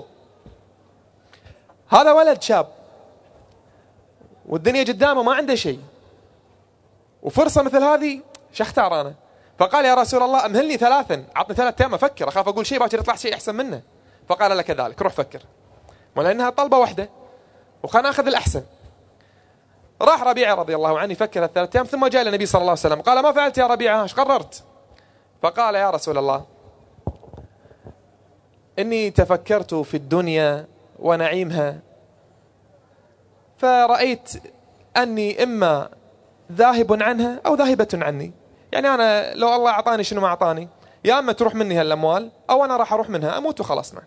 هذا ولد شاب والدنيا قدامه ما عنده شيء، وفرصة مثل هذه شو اختار انا؟ فقال يا رسول الله امهلني ثلاثا، عطني 3 أيام افكر، اخاف اقول شيء باكر يطلع شيء احسن منه. فقال له كذلك، روح فكر، ولانها طلبة واحدة وخلنا اخذ الاحسن. راح ربيعة رضي الله عنه يفكر 3 أيام، ثم جاء الى النبي صلى الله عليه وسلم قال ما فعلت يا ربيعة، ايش قررت؟ فقال يا رسول الله اني تفكرت في الدنيا ونعيمها، فرأيت أني إما ذاهب عنها أو ذاهبة عني. يعني أنا لو الله أعطاني شنو ما أعطاني، يا أما تروح مني هالأموال أو أنا راح أروح منها أموت وخلصنا.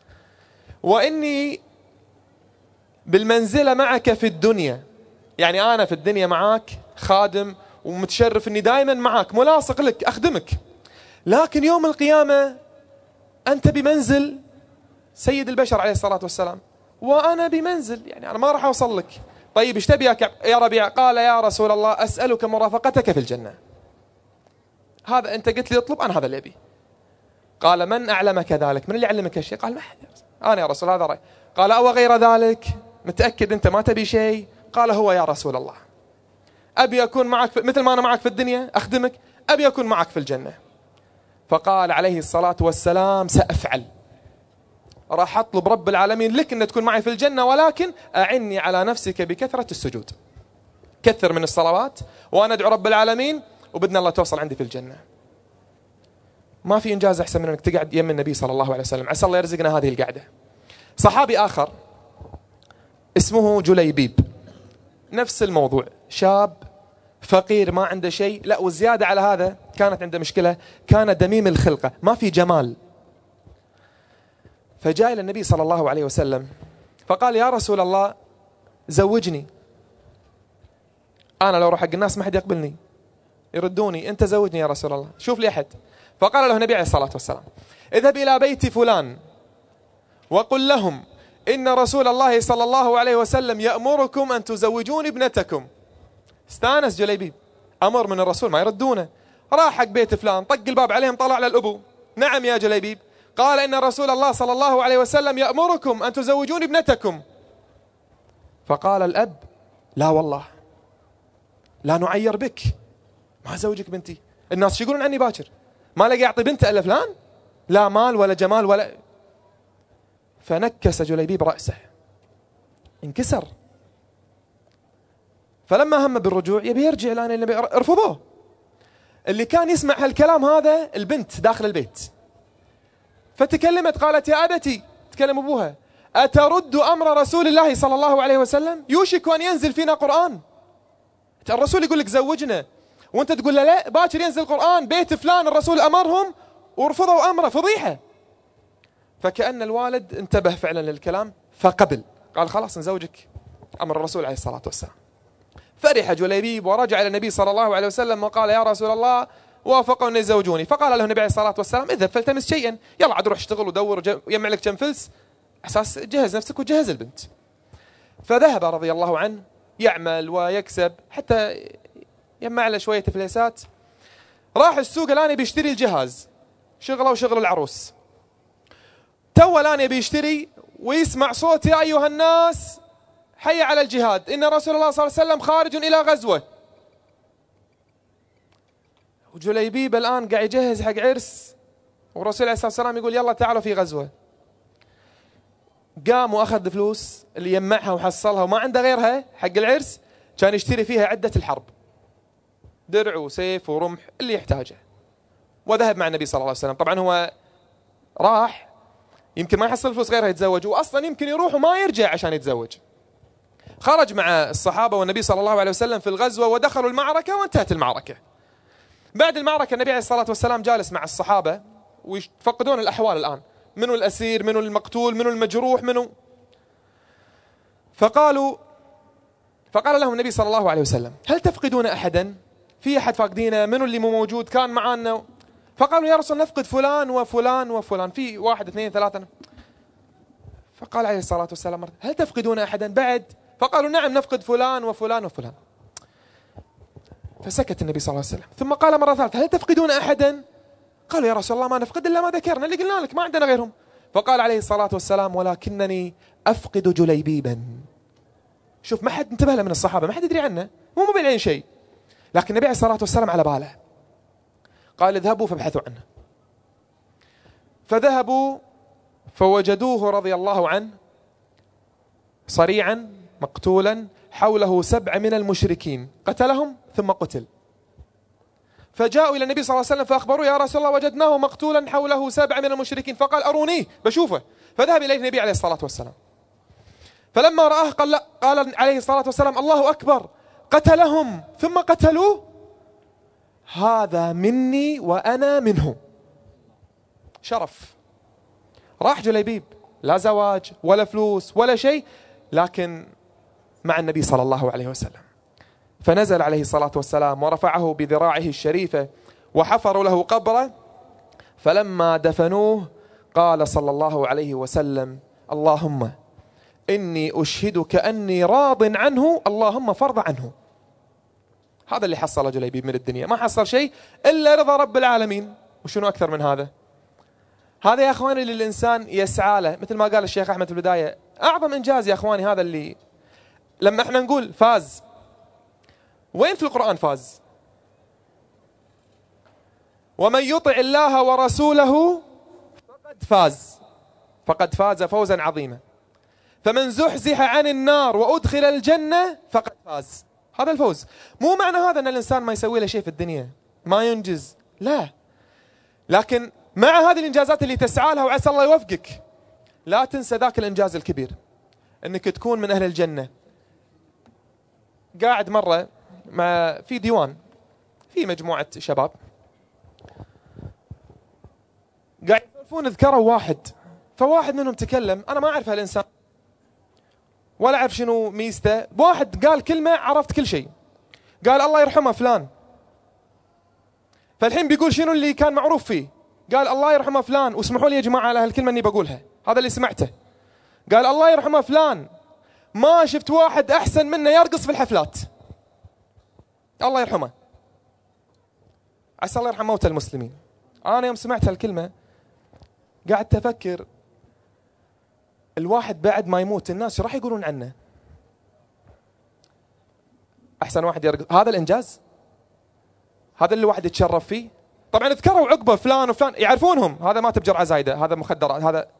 وإني بالمنزلة معك في الدنيا، يعني أنا في الدنيا معك خادم ومتشرف أني دائما معك ملاصق لك أخدمك، لكن يوم القيامة أنت بمنزل سيد البشر عليه الصلاة والسلام وأنا بمنزل، يعني أنا ما راح أوصل لك. طيب ايش تبي يا ربيع؟ قال يا رسول الله أسألك مرافقتك في الجنة. هذا أنت قلت لي اطلب، أنا هذا اللي أبي. قال من أعلمك ذلك؟ من اللي علمك هالشيء؟ قال ما حد، أنا يا رسول هذا رأي. قال أو غير ذلك؟ متأكد أنت ما تبي شيء؟ قال هو يا رسول الله، أبي أكون معك مثل ما أنا معك في الدنيا أخدمك، أبي أكون معك في الجنة. فقال عليه الصلاة والسلام سأفعل، راح أطلب رب العالمين لك أن تكون معي في الجنة، ولكن أعني على نفسك بكثرة السجود، كثر من الصلوات وأنا أدعو رب العالمين وبدنا الله توصل عندي في الجنة. ما في إنجاز أحسن من أنك تقعد يم النبي صلى الله عليه وسلم، عسى الله يرزقنا هذه القعدة. صحابي آخر اسمه جليبيب، نفس الموضوع، شاب فقير ما عنده شيء، لا وزيادة على هذا كانت عنده مشكلة، كان دميم الخلقة ما في جمال. فجاء إلى النبي صلى الله عليه وسلم فقال يا رسول الله زوجني، أنا لو روح حق الناس ما حد يقبلني يردوني، أنت زوجني يا رسول الله، شوف لي أحد. فقال له النبي عليه الصلاة والسلام اذهب إلى بيت فلان وقل لهم إن رسول الله صلى الله عليه وسلم يأمركم أن تزوجون ابنتكم. استانس جليبيب، أمر من الرسول ما يردونه. راح حق بيت فلان، طق الباب عليهم، طلع على الأبو، نعم يا جليبيب. قال إن رسول الله صلى الله عليه وسلم يأمركم أن تزوجون ابنتكم. فقال الأب لا والله لا نعير بك، ما زوجك بنتي، الناس شو يقولون عني باكر، ما لقى يعطي بنته إلا فلان، لا مال ولا جمال ولا. فنكس جليبيب رأسه، انكسر. فلما هم بالرجوع يبي يرجع لأن النبي ارفضوه. اللي كان يسمع هالكلام هذا البنت داخل البيت، فتكلمت قالت يا أبتي، تكلم أبوها، أترد أمر رسول الله صلى الله عليه وسلم؟ يوشك أن ينزل فينا قرآن، الرسول يقول لك زوجنا وانت تقول له لا، باكر ينزل قرآن، بيت فلان الرسول أمرهم ورفضوا أمره، فضيحة. فكأن الوالد انتبه فعلا للكلام فقبل، قال خلاص نزوجك، أمر الرسول عليه الصلاة والسلام. فرح جليبيب ورجع إلى النبي صلى الله عليه وسلم وقال يا رسول الله وافقوا أن يزوجوني. فقال له النبي عليه الصلاة والسلام اذهب فالتمس شيئا، يلا عاد روح اشتغل ودور ويجمع لك كم فلس أساس جهز نفسك وجهز البنت. فذهب رضي الله عنه يعمل ويكسب حتى يجمع له شوية فليسات. راح السوق الآن بيشتري الجهاز، شغله وشغل العروس. تو الآن يبي يشتري ويسمع صوت يا أيها الناس حي على الجهاد، إن رسول الله صلى الله عليه وسلم خارج إلى غزوة. وجليبيب الآن قاعد يجهز حق عرس، والرسول عليه الصلاة والسلام يقول يلا تعالوا في غزوة. قام وأخذ فلوس اللي يجمعها وحصلها وما عنده غيرها حق العرس، كان يشتري فيها عدة الحرب، درع وسيف ورمح اللي يحتاجه، وذهب مع النبي صلى الله عليه وسلم. طبعا هو راح يمكن ما يحصل فلوس غيرها يتزوج، وأصلا يمكن يروح وما يرجع عشان يتزوج. خرج مع الصحابة والنبي صلى الله عليه وسلم في الغزوة، ودخلوا المعركة وانتهت المعركة. بعد المعركة النبي عليه الصلاة والسلام جالس مع الصحابة ويفقدون الأحوال الآن، منو الأسير، منو المقتول، منو المجروح، منو. فقال لهم النبي صلى الله عليه وسلم هل تفقدون أحدا؟ في أحد فاقدينه؟ منو اللي مو موجود كان معانا؟ فقالوا يا رسول نفقد فلان وفلان وفلان، في 1 2 3. فقال عليه الصلاة والسلام هل تفقدون أحدا بعد؟ فقالوا نعم نفقد فلان وفلان وفلان. فسكت النبي صلى الله عليه وسلم، ثم قال مرة ثالثة هل تفقدون أحدا؟ قالوا يا رسول الله ما نفقد إلا ما ذكرنا، اللي قلنا لك ما عندنا غيرهم. فقال عليه الصلاة والسلام ولكنني أفقد جليبيبا. شوف ما حد انتبه له من الصحابة، ما حد يدري عنه، مو بالعين شيء، لكن النبي عليه الصلاة والسلام على باله. قال اذهبوا فابحثوا عنه. فذهبوا فوجدوه رضي الله عنه صريعا مقتولا، حوله 7 من المشركين قتلهم ثم قتل. فجاءوا إلى النبي صلى الله عليه وسلم فأخبروه يا رسول الله وجدناه مقتولا حوله 7 من المشركين. فقال أرونيه بشوفه. فذهب إليه النبي عليه الصلاة والسلام، فلما رآه قال عليه الصلاة والسلام الله أكبر، قتلهم ثم قتلوه، هذا مني وأنا منه. شرف. راح جليبيب، لا زواج ولا فلوس ولا شيء، لكن مع النبي صلى الله عليه وسلم. فنزل عليه الصلاة والسلام ورفعه بذراعه الشريفة وحفروا له قبره. فلما دفنوه قال صلى الله عليه وسلم اللهم إني أشهدك أني راض عنه، اللهم فرض عنه. هذا اللي حصل جليبيب من الدنيا، ما حصل شيء إلا رضا رب العالمين. وشنو أكثر من هذا؟ هذا يا أخواني اللي الإنسان يسعى له، مثل ما قال الشيخ أحمد في البداية، أعظم إنجاز يا أخواني هذا اللي لما احنا نقول فاز، وين في القرآن فاز؟ ومن يطع الله ورسوله فقد فاز فوزا عظيما. فمن زحزح عن النار وأدخل الجنة فقد فاز. هذا الفوز. مو معنى هذا أن الإنسان ما يسوي له شيء في الدنيا، ما ينجز، لا، لكن مع هذه الإنجازات اللي تسعى لها وعسى الله يوفقك، لا تنسى ذاك الإنجاز الكبير، أنك تكون من أهل الجنة. قاعد مرة في ديوان، في مجموعة شباب قاعد يسولفون، ذكروا واحد، فواحد منهم تكلم، أنا ما أعرف هالإنسان ولا أعرف شنو ميزته. واحد قال كلمة عرفت كل شيء، قال الله يرحمه فلان. فالحين بيقول شنو اللي كان معروف فيه، قال الله يرحمه فلان، واسمحوا لي يا جماعة على هالكلمة أني بقولها، هذا اللي سمعته. قال الله يرحمه فلان، ما شفت واحد أحسن منه يرقص في الحفلات، الله يرحمه، عسى الله يرحم موتى المسلمين. أنا يوم سمعت هالكلمة قاعد أفكر، الواحد بعد ما يموت الناس راح يقولون عنه؟ أحسن واحد يرقص، هذا الإنجاز، هذا اللي الواحد يتشرف فيه. طبعا ذكروا عقبه فلان وفلان يعرفونهم، هذا مات بجرعة زايدة، هذا مخدرات، هذا.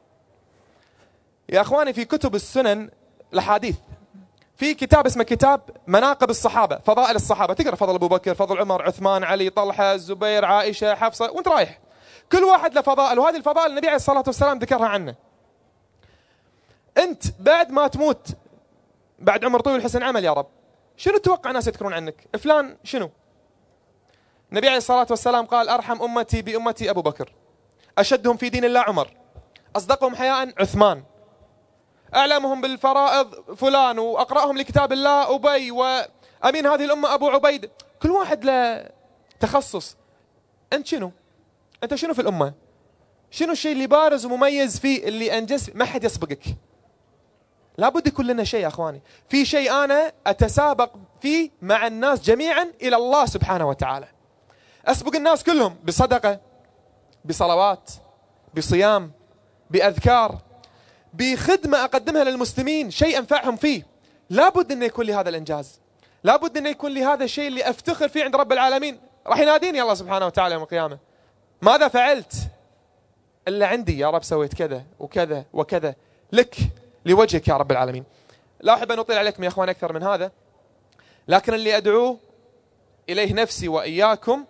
يا أخواني في كتب السنن الحديث، في كتاب اسمه كتاب مناقب الصحابة، فضائل الصحابة، تقرأ فضل أبو بكر، فضل عمر، عثمان، علي، طلحة، الزبير، عائشة، حفصة، وانت رايح كل واحد له فضائل، وهذه الفضائل النبي عليه الصلاة والسلام ذكرها عنه. أنت بعد ما تموت، بعد عمر طويل وحسن عمل يا رب، شنو تتوقع الناس يذكرون عنك؟ فلان شنو؟ النبي عليه الصلاة والسلام قال أرحم أمتي بأمتي أبو بكر، أشدهم في دين الله عمر، أصدقهم حياء عثمان، أعلمهم بالفرائض فلان، وأقرأهم لكتاب الله أبي، وأمين هذه الأمة أبو عبيد. كل واحد له تخصص. أنت شنو؟ أنت شنو في الأمة؟ شنو الشيء اللي بارز ومميز فيه اللي أنجز؟ ما حد يسبقك. لابد يكون لنا شيء يا أخواني، في شيء أنا أتسابق فيه مع الناس جميعا إلى الله سبحانه وتعالى، أسبق الناس كلهم بصدقة، بصلوات، بصيام، بأذكار، بخدمة أقدمها للمسلمين، شيء أنفعهم فيه. لابد أن يكون لي هذا الإنجاز، لابد أن يكون لي هذا الشيء اللي أفتخر فيه عند رب العالمين. راح يناديني الله سبحانه وتعالى يوم القيامة، ماذا فعلت؟ إلا عندي يا رب سويت كذا وكذا وكذا لك لوجهك يا رب العالمين. لا أحب أن أطيل عليكم يا أخوان أكثر من هذا، لكن اللي أدعوه إليه نفسي وإياكم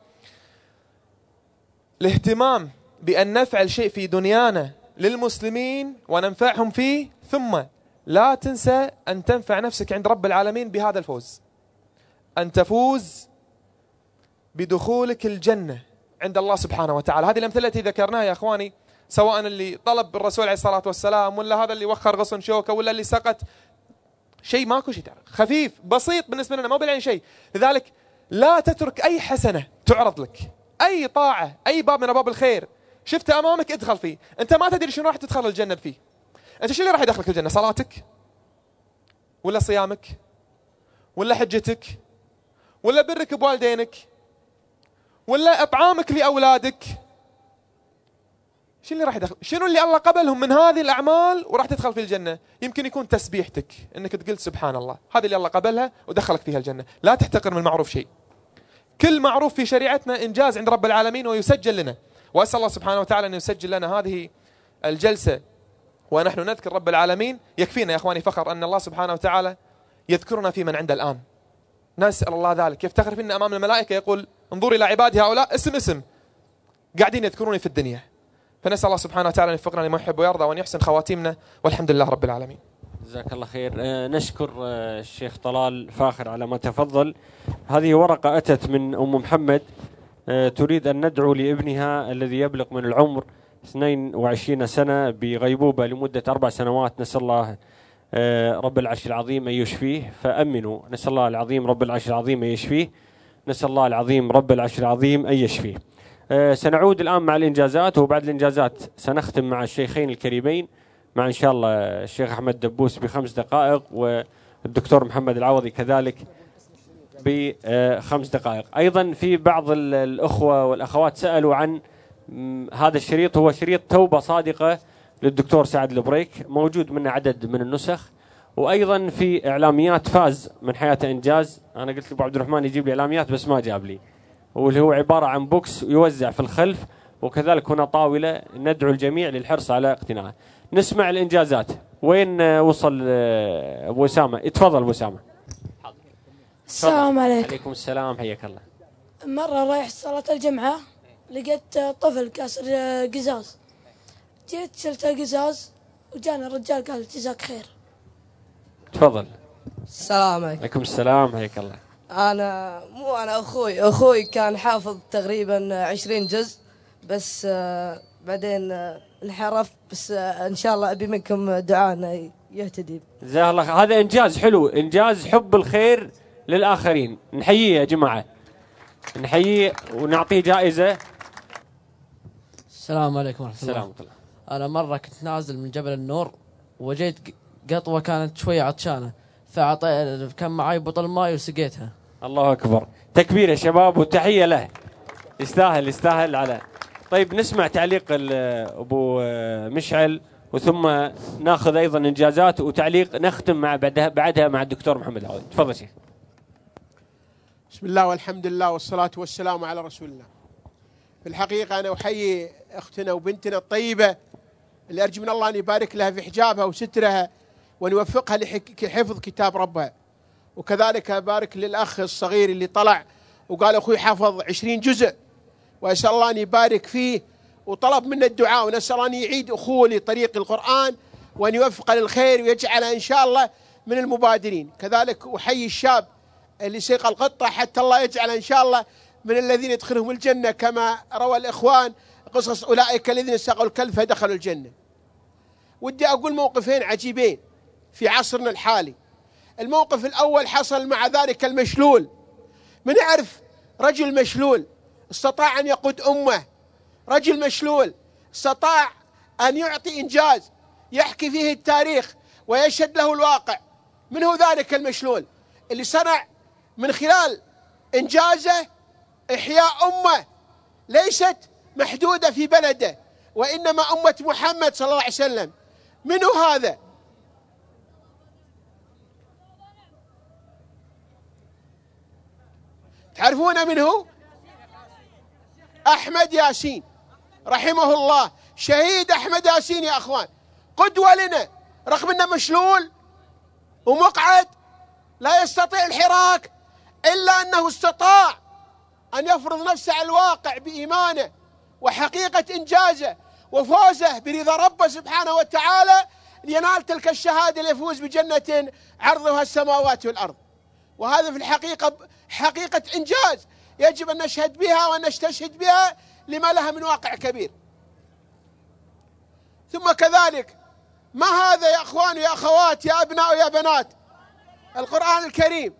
الاهتمام بأن نفعل شيء في دنيانا للمسلمين وننفعهم فيه، ثم لا تنسى أن تنفع نفسك عند رب العالمين بهذا الفوز، أن تفوز بدخولك الجنة عند الله سبحانه وتعالى. هذه الأمثلة التي ذكرناها يا أخواني، سواء اللي طلب الرسول عليه الصلاة والسلام، ولا هذا اللي وخر غصن شوكة، ولا اللي سقط شيء، ماكو شيء خفيف بسيط بالنسبة لنا، ما بالعين شيء. لذلك لا تترك أي حسنة تعرض لك، أي طاعة، أي باب من أبواب الخير شفته أمامك ادخل فيه. أنت ما تدري شنو راح تدخل الجنة فيه. أنت شو اللي راح يدخلك الجنة؟ صلاتك، ولا صيامك، ولا حجتك، ولا برك بوالدينك، ولا إطعامك لأولادك؟ شو اللي راح يدخل؟ شنو اللي الله قبلهم من هذه الأعمال وراح تدخل في الجنة؟ يمكن يكون تسبيحتك، إنك تقول سبحان الله، هذه اللي الله قبلها ودخلك فيها الجنة. لا تحتقر من المعروف شيء، كل معروف في شريعتنا إنجاز عند رب العالمين ويسجل لنا. وأسأل الله سبحانه وتعالى أن يسجل لنا هذه الجلسة ونحن نذكر رب العالمين. يكفينا يا أخواني فخر أن الله سبحانه وتعالى يذكرنا في من عنده الآن، نسأل الله ذلك، يفتخر فينا أمام الملائكة، يقول انظروا إلى عبادي هؤلاء اسم قاعدين يذكروني في الدنيا. فنسأل الله سبحانه وتعالى أن يوفقنا لما يحب ويرضى وأن يحسن خواتيمنا، والحمد لله رب العالمين. جزاك الله خير. نشكر الشيخ طلال فاخر على ما تفضل. هذه ورقة أتت من أم محمد تريد أن ندعو لابنها الذي يبلغ من العمر 22 سنة بغيبوبة لمدة 4 سنوات، نسأل الله رب العرش العظيم أن يشفيه، فأمنوا. نسأل الله العظيم رب العرش العظيم أن يشفيه، نسأل الله العظيم رب العرش العظيم أن يشفيه. سنعود الآن مع الإنجازات، وبعد الإنجازات سنختم مع الشيخين الكريمين، مع إن شاء الله الشيخ أحمد دبوس ب5 دقائق، والدكتور محمد العوضي كذلك ب5 دقائق. أيضا في بعض الأخوة والأخوات سألوا عن هذا الشريط، هو شريط توبة صادقة للدكتور سعد البريك، موجود منه عدد من النسخ. وأيضا في إعلاميات فاز من حياة إنجاز، أنا قلت لأبو عبد الرحمن يجيب لي إعلاميات بس ما جاب لي، واللي هو عبارة عن بوكس يوزع في الخلف، وكذلك هنا طاولة ندعو الجميع للحرص على اقتناعه. نسمع الإنجازات. وين وصل أبو أسامة؟ اتفضل أبو أسامة. السلام عليكم. عليكم السلام، حياك الله. مرة رايح صلاة الجمعة لقيت طفل كاسر قزاز، جيت شلت القزاز وجانا الرجال قال جزاك خير. تفضل. السلام عليكم. عليكم السلام، حياك الله. أنا أخوي كان حافظ تقريبا 20 جزء بس بعدين انحرف، بس إن شاء الله أبي منكم دعاء يهتدي. جزاه الله. هذا إنجاز حلو، إنجاز حب الخير للآخرين. نحييه يا جماعة، نحييه ونعطيه جائزة. السلام عليكم ورحمة الله. السلام عليكم. أنا مرة كنت نازل من جبل النور وجيت قطوة كانت شوية عطشانة، كان معي بطل ماء وسقيتها. الله أكبر، تكبير يا شباب وتحية له، يستاهل على. طيب نسمع تعليق أبو مشعل، وثم ناخذ أيضا إنجازات وتعليق، نختم مع بعدها مع الدكتور محمد العوضي. تفضل شيخ. بسم الله والحمد لله والصلاة والسلام على رسول الله. في الحقيقة أنا أحيي أختنا وبنتنا الطيبة اللي أرجو من الله أن يبارك لها في حجابها وسترها وأن يوفقها لحفظ كتاب ربها، وكذلك أبارك للأخ الصغير اللي طلع وقال أخوي حفظ 20 جزء، وأسأل الله أن يبارك فيه، وطلب منا الدعاء، ونسأل الله أن يعيد أخوه لطريق القرآن وأن يوفقه للخير ويجعله إن شاء الله من المبادرين. كذلك أحيي الشاب اللي سيق القطة حتى الله يجعله إن شاء الله من الذين يدخلهم الجنة، كما روى الإخوان قصص أولئك الذين سقوا الكلب فدخلوا الجنة. ودي أقول موقفين عجيبين في عصرنا الحالي. الموقف الأول حصل مع ذلك المشلول. من يعرف رجل مشلول استطاع أن يقود أمة، رجل مشلول استطاع أن يعطي إنجاز يحكي فيه التاريخ ويشهد له الواقع. من هو ذلك المشلول اللي صنع من خلال إنجازه إحياء أمة ليست محدودة في بلده، وإنما أمة محمد صلى الله عليه وسلم. من هو هذا؟ تعرفون من هو؟ أحمد ياسين رحمه الله، شهيد أحمد ياسين يا أخوان قدوة لنا، رغم أنه مشلول ومقعد لا يستطيع الحراك، إلا أنه استطاع أن يفرض نفسه على الواقع بإيمانه وحقيقة إنجازه وفوزه برضا ربه سبحانه وتعالى لينال تلك الشهادة ليفوز بجنة عرضها السماوات والأرض. وهذا في الحقيقة حقيقة إنجاز يجب أن نشهد بها وأن نستشهد بها لما لها من واقع كبير. ثم كذلك ما هذا يا أخوان يا أخوات يا أبناء ويا بنات؟ القرآن الكريم،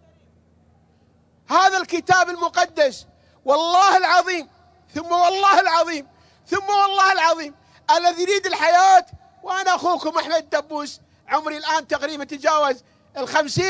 هذا الكتاب المقدس، والله العظيم ثم والله العظيم ثم والله العظيم الذي يريد الحياة، وأنا أخوكم أحمد دبوس عمري الآن تقريبا تجاوز 50،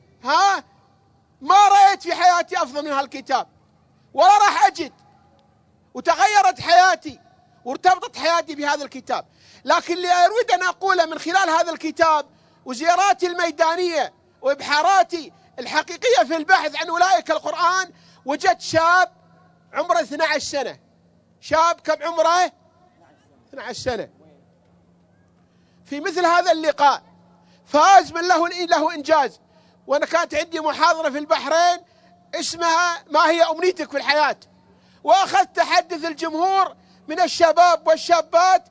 ما رأيت في حياتي أفضل من هالكتاب ولا راح أجد، وتغيرت حياتي وارتبطت حياتي بهذا الكتاب. لكن اللي أريد أن أقوله من خلال هذا الكتاب وزياراتي الميدانية وإبحاراتي الحقيقية في البحث عن أولئك القرآن، وجدت شاب عمره 12 سنة. شاب كم عمره؟ 12 سنة. في مثل هذا اللقاء فاز من له إنجاز. وأنا كانت عندي محاضرة في البحرين اسمها ما هي أمنيتك في الحياة، وأخذت أحدث الجمهور من الشباب والشابات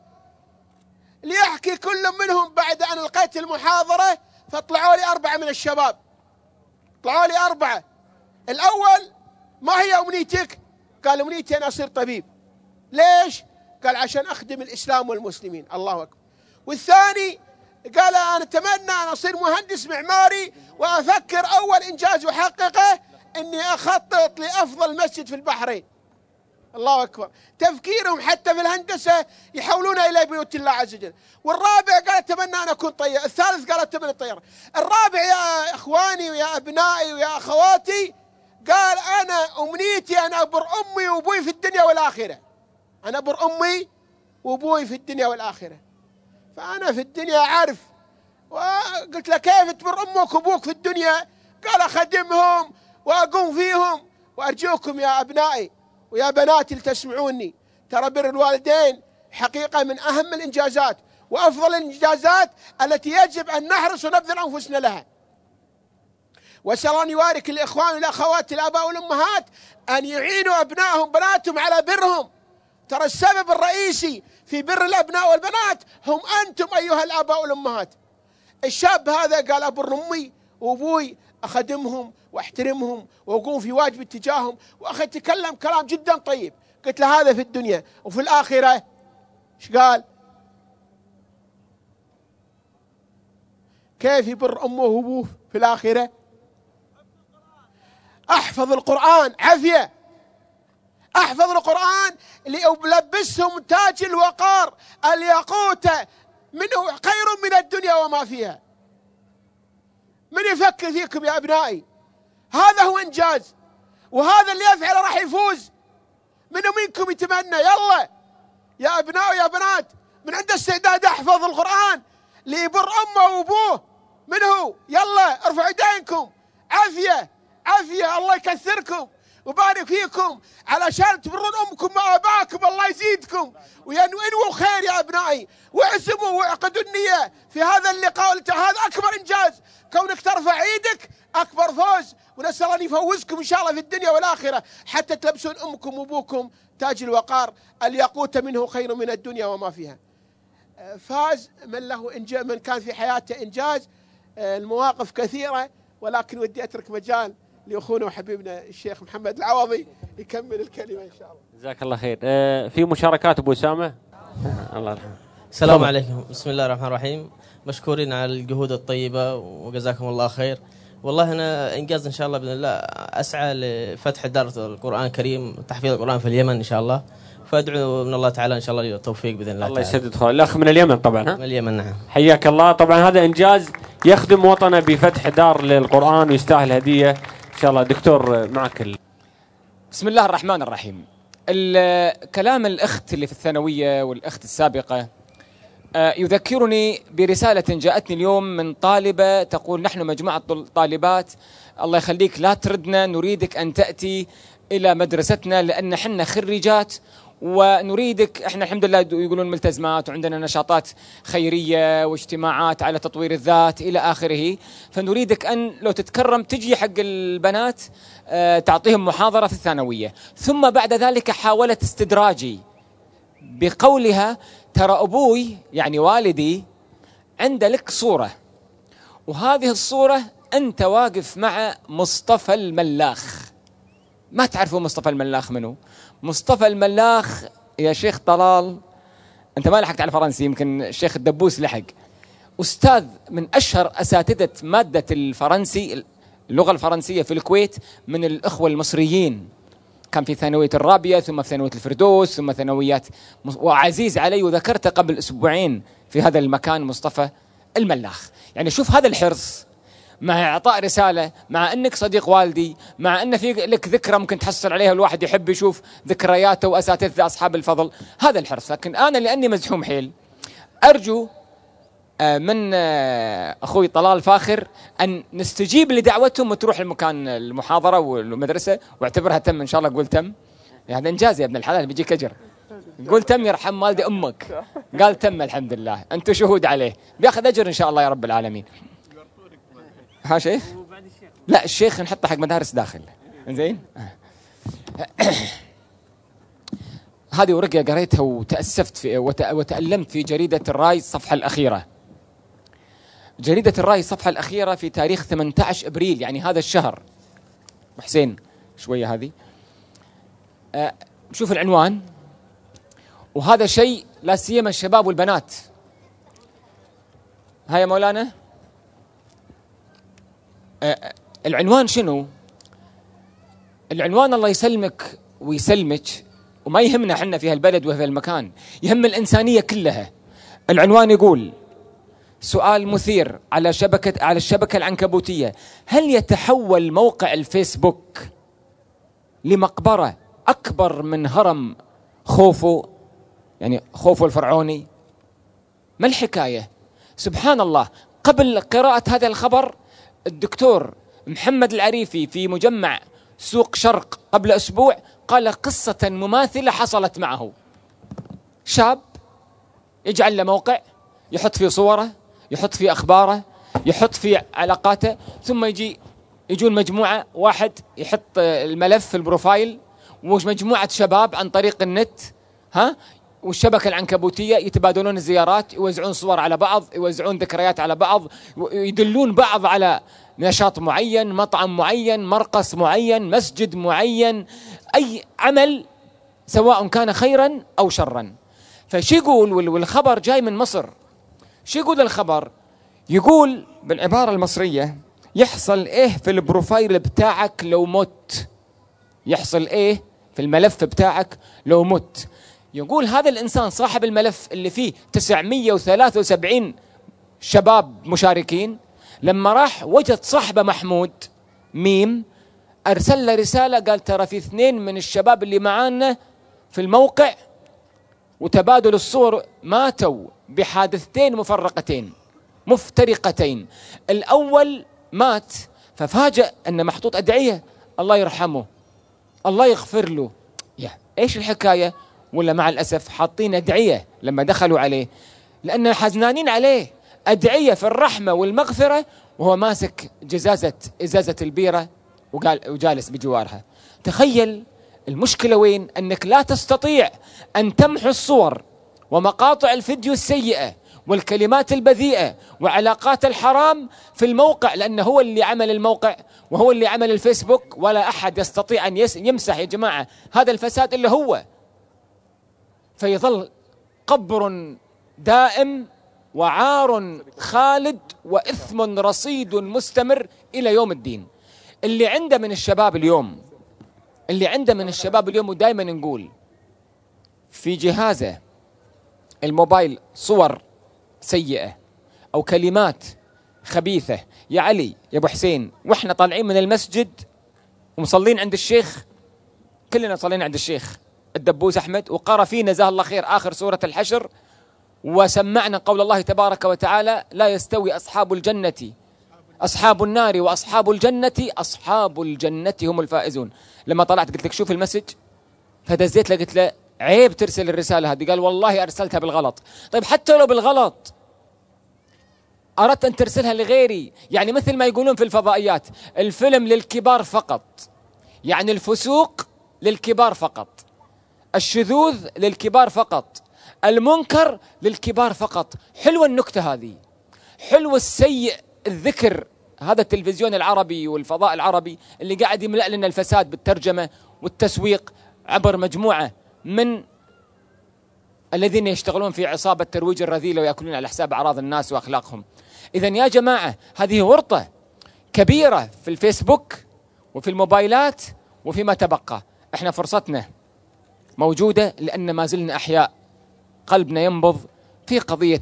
ليحكي كل منهم بعد أن ألقيت المحاضرة، فطلعوا لي 4 من الشباب، طلعوا لي 4. الأول ما هي أمنيتك؟ قال أمنيتي أن أصير طبيب. ليش؟ قال عشان أخدم الإسلام والمسلمين. الله أكبر. والثاني قال أنا أتمنى أن أصير مهندس معماري وأفكر أول إنجاز أحققه أني أخطط لأفضل مسجد في البحرين. الله أكبر. تفكيرهم حتى في الهندسة يحولون إلى بيوت الله عز وجل. والرابع قال أتمنى أن أكون طيار. الثالث قال أتمنى الطيار. الرابع يا إخواني ويا أبنائي ويا أخواتي قال أنا أمنيتي أن أبر أمي وأبوي في الدنيا والآخرة. أنا أبر أمي وأبوي في الدنيا والآخرة. فأنا في الدنيا أعرف، وقلت له كيف تبر أمك وأبوك في الدنيا؟ قال أخدمهم وأقوم فيهم. وأرجوكم يا أبنائي ويا بناتي اللي تسمعوني، ترى بر الوالدين حقيقة من أهم الإنجازات وأفضل الإنجازات التي يجب أن نحرص ونبذل أنفسنا لها. وأسأل الله أن يبارك الإخوان والأخوات الآباء والأمهات أن يعينوا أبنائهم بناتهم على برهم. ترى السبب الرئيسي في بر الأبناء والبنات هم أنتم أيها الآباء والأمهات. الشاب هذا قال أبر أمي وأبوي، أخدمهم واحترمهم وأقوم في واجب اتجاههم. وأخي تكلم كلام جدا طيب. قلت له هذا في الدنيا وفي الآخرة إيش قال؟ كيف يبر أمه وأبوه في الآخرة؟ أحفظ القرآن عافية، أحفظ القرآن لألبسهم تاج الوقار الياقوت منه خير من الدنيا وما فيها. من يفكر فيكم يا أبنائي؟ هذا هو إنجاز، وهذا اللي يفعله راح يفوز. منو منكم يتمنى يلا يا أبناء ويا بنات من عنده استعداد أحفظ القرآن ليبر أمه وأبوه؟ من هو؟ يلا ارفعوا يدينكم. عافية عافية، الله يكثركم وبارك فيكم علشان تبرون أمكم وآباءكم. الله يزيدكم وينووا خير يا أبنائي، واعزموا واعقدوا النية في هذا اللقاء. هذا أكبر إنجاز، كونك ترفع إيدك أكبر فوز. ونسأل الله أن يفوزكم إن شاء الله في الدنيا والآخرة حتى تلبسون أمكم وأبوكم تاج الوقار الياقوت منه خير من الدنيا وما فيها. فاز من له إنجاز، من كان في حياته إنجاز. المواقف كثيرة، ولكن ودي أترك مجال لأخونا وحبيبنا الشيخ محمد العوضي يكمل الكلمة إن شاء الله. جزاك الله خير. في مشاركات أبو أسامة. الله يرحمه. السلام عليكم. بسم الله الرحمن الرحيم. مشكورين على الجهود الطيبة وجزاكم الله خير. والله أنا إنجاز إن شاء الله بإذن الله أسعى لفتح دار القرآن الكريم تحفيظ القرآن في اليمن إن شاء الله، فأدعو من الله تعالى إن شاء الله للتوفيق بإذن الله. الله يسدد خير. الأخ من اليمن طبعا. من اليمن نعم. حياك الله. طبعا هذا إنجاز يخدم وطنه بفتح دار للقرآن ويستاهل هدية إن شاء الله. دكتور معك. بسم الله الرحمن الرحيم. الكلام الأخت اللي في الثانوية والأخت السابقة يذكرني برسالة جاءتني اليوم من طالبة تقول: نحن مجموعة طالبات، الله يخليك لا تردنا، نريدك أن تأتي إلى مدرستنا لأن حنا خريجات ونريدك. احنا الحمد لله يقولون ملتزمات وعندنا نشاطات خيرية واجتماعات على تطوير الذات إلى آخره، فنريدك أن لو تتكرم تجي حق البنات تعطيهم محاضرة في الثانوية. ثم بعد ذلك حاولت استدراجي بقولها: ترى أبوي يعني والدي عنده لك صورة، وهذه الصورة أنت واقف مع مصطفى الملاخ. ما تعرفوا مصطفى الملاخ منه؟ مصطفى الملاخ يا شيخ طلال، أنت ما لحقت على فرنسي، يمكن الشيخ الدبوس لحق. أستاذ من أشهر أساتذة مادة الفرنسي، اللغة الفرنسية في الكويت، من الأخوة المصريين. كان في ثانوية الرابية، ثم في ثانوية الفردوس، ثم ثانويات، وعزيز علي وذكرته قبل أسبوعين في هذا المكان، مصطفى الملاخ. يعني شوف هذا الحرص، مع إعطاء رسالة، مع أنك صديق والدي، مع أن في لك ذكرى ممكن تحصل عليها، الواحد يحب يشوف ذكرياته وأساتذة أصحاب الفضل، هذا الحرص. لكن أنا لأني مزحوم حيل أرجو من أخوي طلال فاخر أن نستجيب لدعوتهم وتروح المكان المحاضرة والمدرسة، واعتبرها تم إن شاء الله. قول تم، هذا إنجاز يا ابن الحلال، بيجيك أجر. قول تم يرحم والدي أمك، قال تم الحمد لله، أنتم شهود عليه، بياخذ أجر إن شاء الله يا رب العالمين. ها شيخ؟ لا الشيخ نحطه حق مدارس داخل. زين. هذه ورقة قريتها وتأسفت في وتألمت في جريدة الراي الصفحة الأخيرة. جريدة الراي الصفحة الأخيرة في تاريخ 18 أبريل، يعني هذا الشهر. حسين شوية هذه. شوف العنوان، وهذا شيء لا سيما الشباب والبنات. هاي يا مولانا. العنوان شنو؟ العنوان الله يسلمك ويسلمك، وما يهمنا حنا في هالبلد وفي المكان، يهم الإنسانية كلها. العنوان يقول: سؤال مثير على الشبكة العنكبوتية: هل يتحول موقع الفيسبوك لمقبرة أكبر من هرم خوفو، يعني خوفو الفرعوني؟ ما الحكاية؟ سبحان الله. قبل قراءة هذا الخبر، الدكتور محمد العريفي في مجمع سوق شرق قبل أسبوع قال قصة مماثلة حصلت معه. شاب يجعل له موقع، يحط فيه صوره، يحط فيه أخباره، يحط فيه علاقاته، ثم يجون مجموعة، واحد يحط الملف في البروفايل، ومجموعة شباب عن طريق النت، والشبكة العنكبوتية يتبادلون الزيارات، يوزعون صور على بعض، يوزعون ذكريات على بعض، يدلون بعض على نشاط معين، مطعم معين، مرقص معين، مسجد معين، أي عمل سواء كان خيرا أو شرا. فشي يقول، والخبر جاي من مصر، شو يقول الخبر؟ يقول بالعبارة المصرية: يحصل إيه في البروفايل بتاعك لو مت؟ يحصل إيه في الملف بتاعك لو مت؟ يقول هذا الإنسان صاحب الملف اللي فيه 973 شباب مشاركين، لما راح وجد صاحبه محمود ميم، أرسل له رسالة قال: ترى في 2 من الشباب اللي معانا في الموقع وتبادل الصور ماتوا بحادثتين مفترقتين. الأول مات، ففاجأ أن محطوط أدعية: الله يرحمه، الله يغفر له. إيش الحكاية؟ ولا مع الأسف حاطين أدعية لما دخلوا عليه، لأنه حزنانين عليه، أدعية في الرحمة والمغفرة، وهو ماسك إزازة البيرة وجالس بجوارها. تخيل المشكلة وين؟ أنك لا تستطيع أن تمحو الصور ومقاطع الفيديو السيئة والكلمات البذيئة وعلاقات الحرام في الموقع، لأنه هو اللي عمل الموقع وهو اللي عمل الفيسبوك، ولا أحد يستطيع أن يمسح يا جماعة هذا الفساد إلا هو. فيظل قبر دائم وعار خالد وإثم رصيد مستمر إلى يوم الدين. اللي عنده من الشباب اليوم، ودائما نقول في جهازه الموبايل صور سيئة أو كلمات خبيثة، يا علي يا أبو حسين، وإحنا طالعين من المسجد ومصلين عند الشيخ، كلنا صلينا عند الشيخ الدبوس أحمد، وقرأ فينا جزاه الله خير آخر سورة الحشر، وسمعنا قول الله تبارك وتعالى: لا يستوي أصحاب الجنة أصحاب النار وأصحاب الجنة أصحاب الجنة هم الفائزون. لما طلعت قلت لك شوف المسج، فدزيت له قلت له عيب ترسل الرسالة هذه. قال والله أرسلتها بالغلط. طيب حتى لو بالغلط أردت أن ترسلها لغيري، يعني مثل ما يقولون في الفضائيات: الفيلم للكبار فقط، يعني الفسوق للكبار فقط، الشذوذ للكبار فقط، المنكر للكبار فقط. حلوة النكتة هذه، حلو السيء الذكر. هذا التلفزيون العربي والفضاء العربي اللي قاعد يملأ لنا الفساد بالترجمة والتسويق عبر مجموعة من الذين يشتغلون في عصابة ترويج الرذيلة ويأكلون على حساب أعراض الناس وأخلاقهم. إذن يا جماعة هذه ورطة كبيرة في الفيسبوك وفي الموبايلات وفيما تبقى. احنا فرصتنا موجودة لأن ما زلنا أحياء، قلبنا ينبض في قضية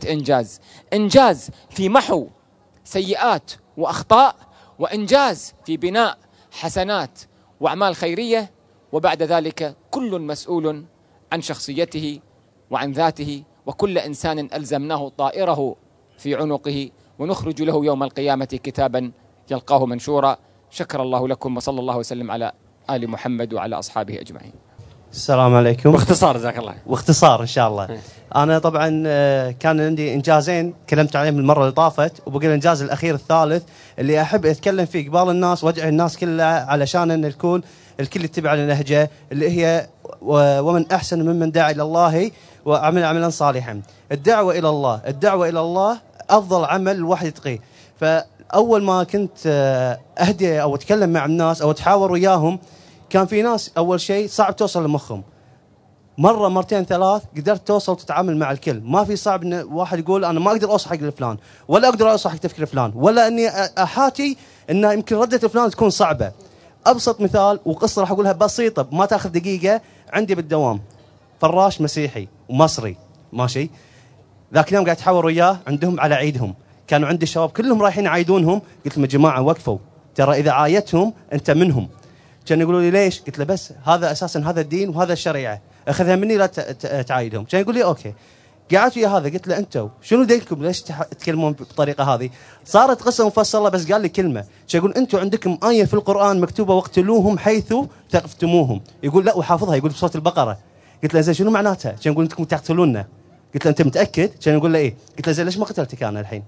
إنجاز في محو سيئات وأخطاء، وإنجاز في بناء حسنات وأعمال خيرية، وبعد ذلك كل مسؤول عن شخصيته وعن ذاته، وكل إنسان ألزمناه طائره في عنقه ونخرج له يوم القيامة كتابا يلقاه منشورا. شكر الله لكم، وصلى الله وسلم على آل محمد وعلى أصحابه أجمعين. السلام عليكم. باختصار جزاك الله. واختصار إن شاء الله. أنا طبعا كان عندي إنجازين تكلمت عليهم المرة اللي طافت، وبقي الإنجاز الأخير الثالث اللي أحب أتكلم فيه قبال الناس وأدعي الناس كلها علشان أن نكون الكل يتبع النهجة اللي هي ومن أحسن ممن دعا إلى الله وعمل عملا صالحا. الدعوة إلى الله أفضل عمل الواحد يتقيه. فأول ما كنت أهدي أو أتكلم مع الناس أو أتحاور وياهم، كان في ناس أول شيء صعب توصل لمخهم، مرة مرتين ثلاث قدرت توصل وتتعامل مع الكل. ما في صعب إن واحد يقول أنا ما أقدر أوصل حق لفلان، ولا أقدر أوصل حق تفكير فلان، ولا إني أحاتي إن يمكن ردة فلان تكون صعبة. أبسط مثال وقصة راح أقولها بسيطة ما تأخذ دقيقة. عندي بالدوام فراش مسيحي ومصري ماشي، ذاك اليوم قاعد أتحاور وياه عندهم على عيدهم، كانوا عندي الشباب كلهم رايحين يعايدونهم. قلت لهم يا جماعة وقفوا، ترى إذا عايتهم أنت منهم. كانوا يقولوا لي ليش؟ قلت له بس هذا أساسا هذا الدين وهذا الشريعة، أخذها مني لا تعايدهم. كان يقول لي أوكي. قعدت ويا هذا قلت له أنتوا شنو دينكم؟ ليش تتكلمون بالطريقة هذه؟ صارت قصة مفصلة بس قال لي كلمة، يقول أنتوا عندكم آية في القرآن مكتوبة واقتلوهم حيث ثقفتموهم. يقول لا وحافظها، يقول بسورة البقرة. قلت له زين شنو معناتها؟ كان يقول أنتم تقتلوننا. قلت له أنت متأكد؟ كان يقول له إيه. قلت له زين ليش ما قتلتك أنا الحين؟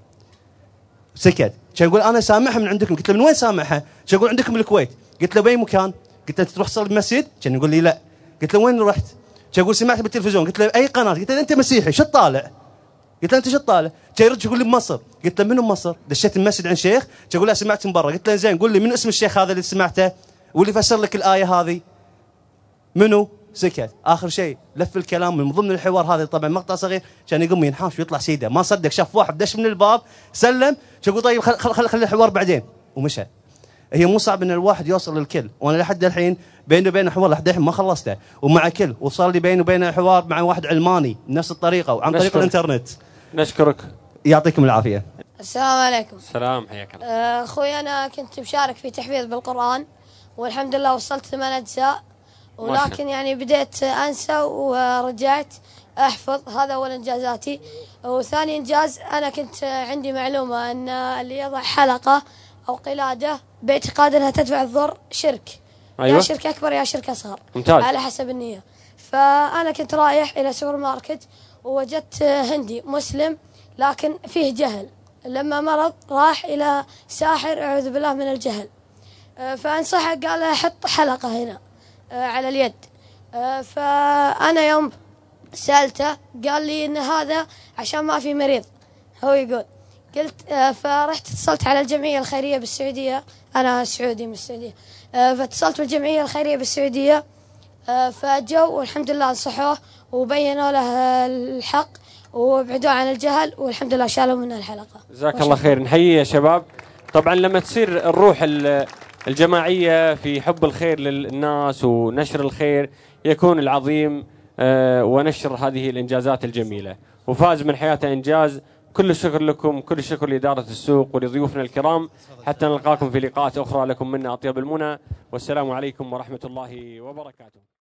سكت. كان يقول أنا سامحها من عندكم. قلت له من وين سامحها؟ كان يقول عندكم الكويت. قلت له بأي مكان؟ قلت له أنت تروح تصلي بالمسجد؟ كان يقول لي لا. قلت له وين رحت؟ كان يقول سمعت بالتلفزيون. قلت له أي قناة؟ قلت له أنت مسيحي شو تطالع؟ قلت له أنت شو تطالع؟ كان يرد يقول لي بمصر. قلت له منو مصر؟ دشيت المسجد عند شيخ. كان يقول لا سمعت من برا. قلت له زين قول لي من اسم الشيخ هذا اللي سمعته واللي فسر لك الآية هذه منو؟ سكت. آخر شيء لف الكلام من ضمن الحوار هذا طبعا مقطع صغير، كان يقوم ينحاش ويطلع سيده. ما صدق شاف واحد دش من الباب سلم، يقول طيب خل الحوار بعدين ومشى. هي مو صعب ان الواحد يوصل للكل، وانا لحد الحين بيني وبين حوار لحد الحين ما خلصته، ومع كل وصار لي بيني وبين حوار مع واحد علماني نفس الطريقه وعن طريق الانترنت. نشكرك. يعطيكم العافيه. السلام عليكم. السلام حياك الله. اخوي انا كنت مشارك في تحفيظ بالقرآن والحمد لله وصلت 8 أجزاء، ولكن يعني بديت انسى ورجعت احفظ. هذا اول انجازاتي. وثاني انجاز انا كنت عندي معلومه ان اللي يضع حلقه او قلاده باعتقاد انها تدفع الضر شرك. أيوة. يا شرك اكبر يا شرك اصغر. ممتاز. على حسب النيه. فانا كنت رايح الى سوبر ماركت ووجدت هندي مسلم لكن فيه جهل، لما مرض راح الى ساحر اعوذ بالله من الجهل، فانصحه قال له حط حلقه هنا على اليد. فأنا يوم سألته قال لي إن هذا عشان ما في مريض هو يقول. قلت فرحت اتصلت على الجمعية الخيرية بالسعودية، أنا سعودي من السعودية، فاتصلت بالجمعية الخيرية بالسعودية فجوا والحمد لله نصحوه وبينوا له الحق وابعدوه عن الجهل والحمد لله شالوا منه الحلقة. جزاك الله خير. نحيي يا شباب. طبعا لما تصير الروح الجماعية في حب الخير للناس ونشر الخير يكون العظيم ونشر هذه الإنجازات الجميلة، وفاز من حياته إنجاز. كل الشكر لكم، كل الشكر لإدارة السوق ولضيوفنا الكرام، حتى نلقاكم في لقاءات أخرى. لكم منا أطيب المنى، والسلام عليكم ورحمة الله وبركاته.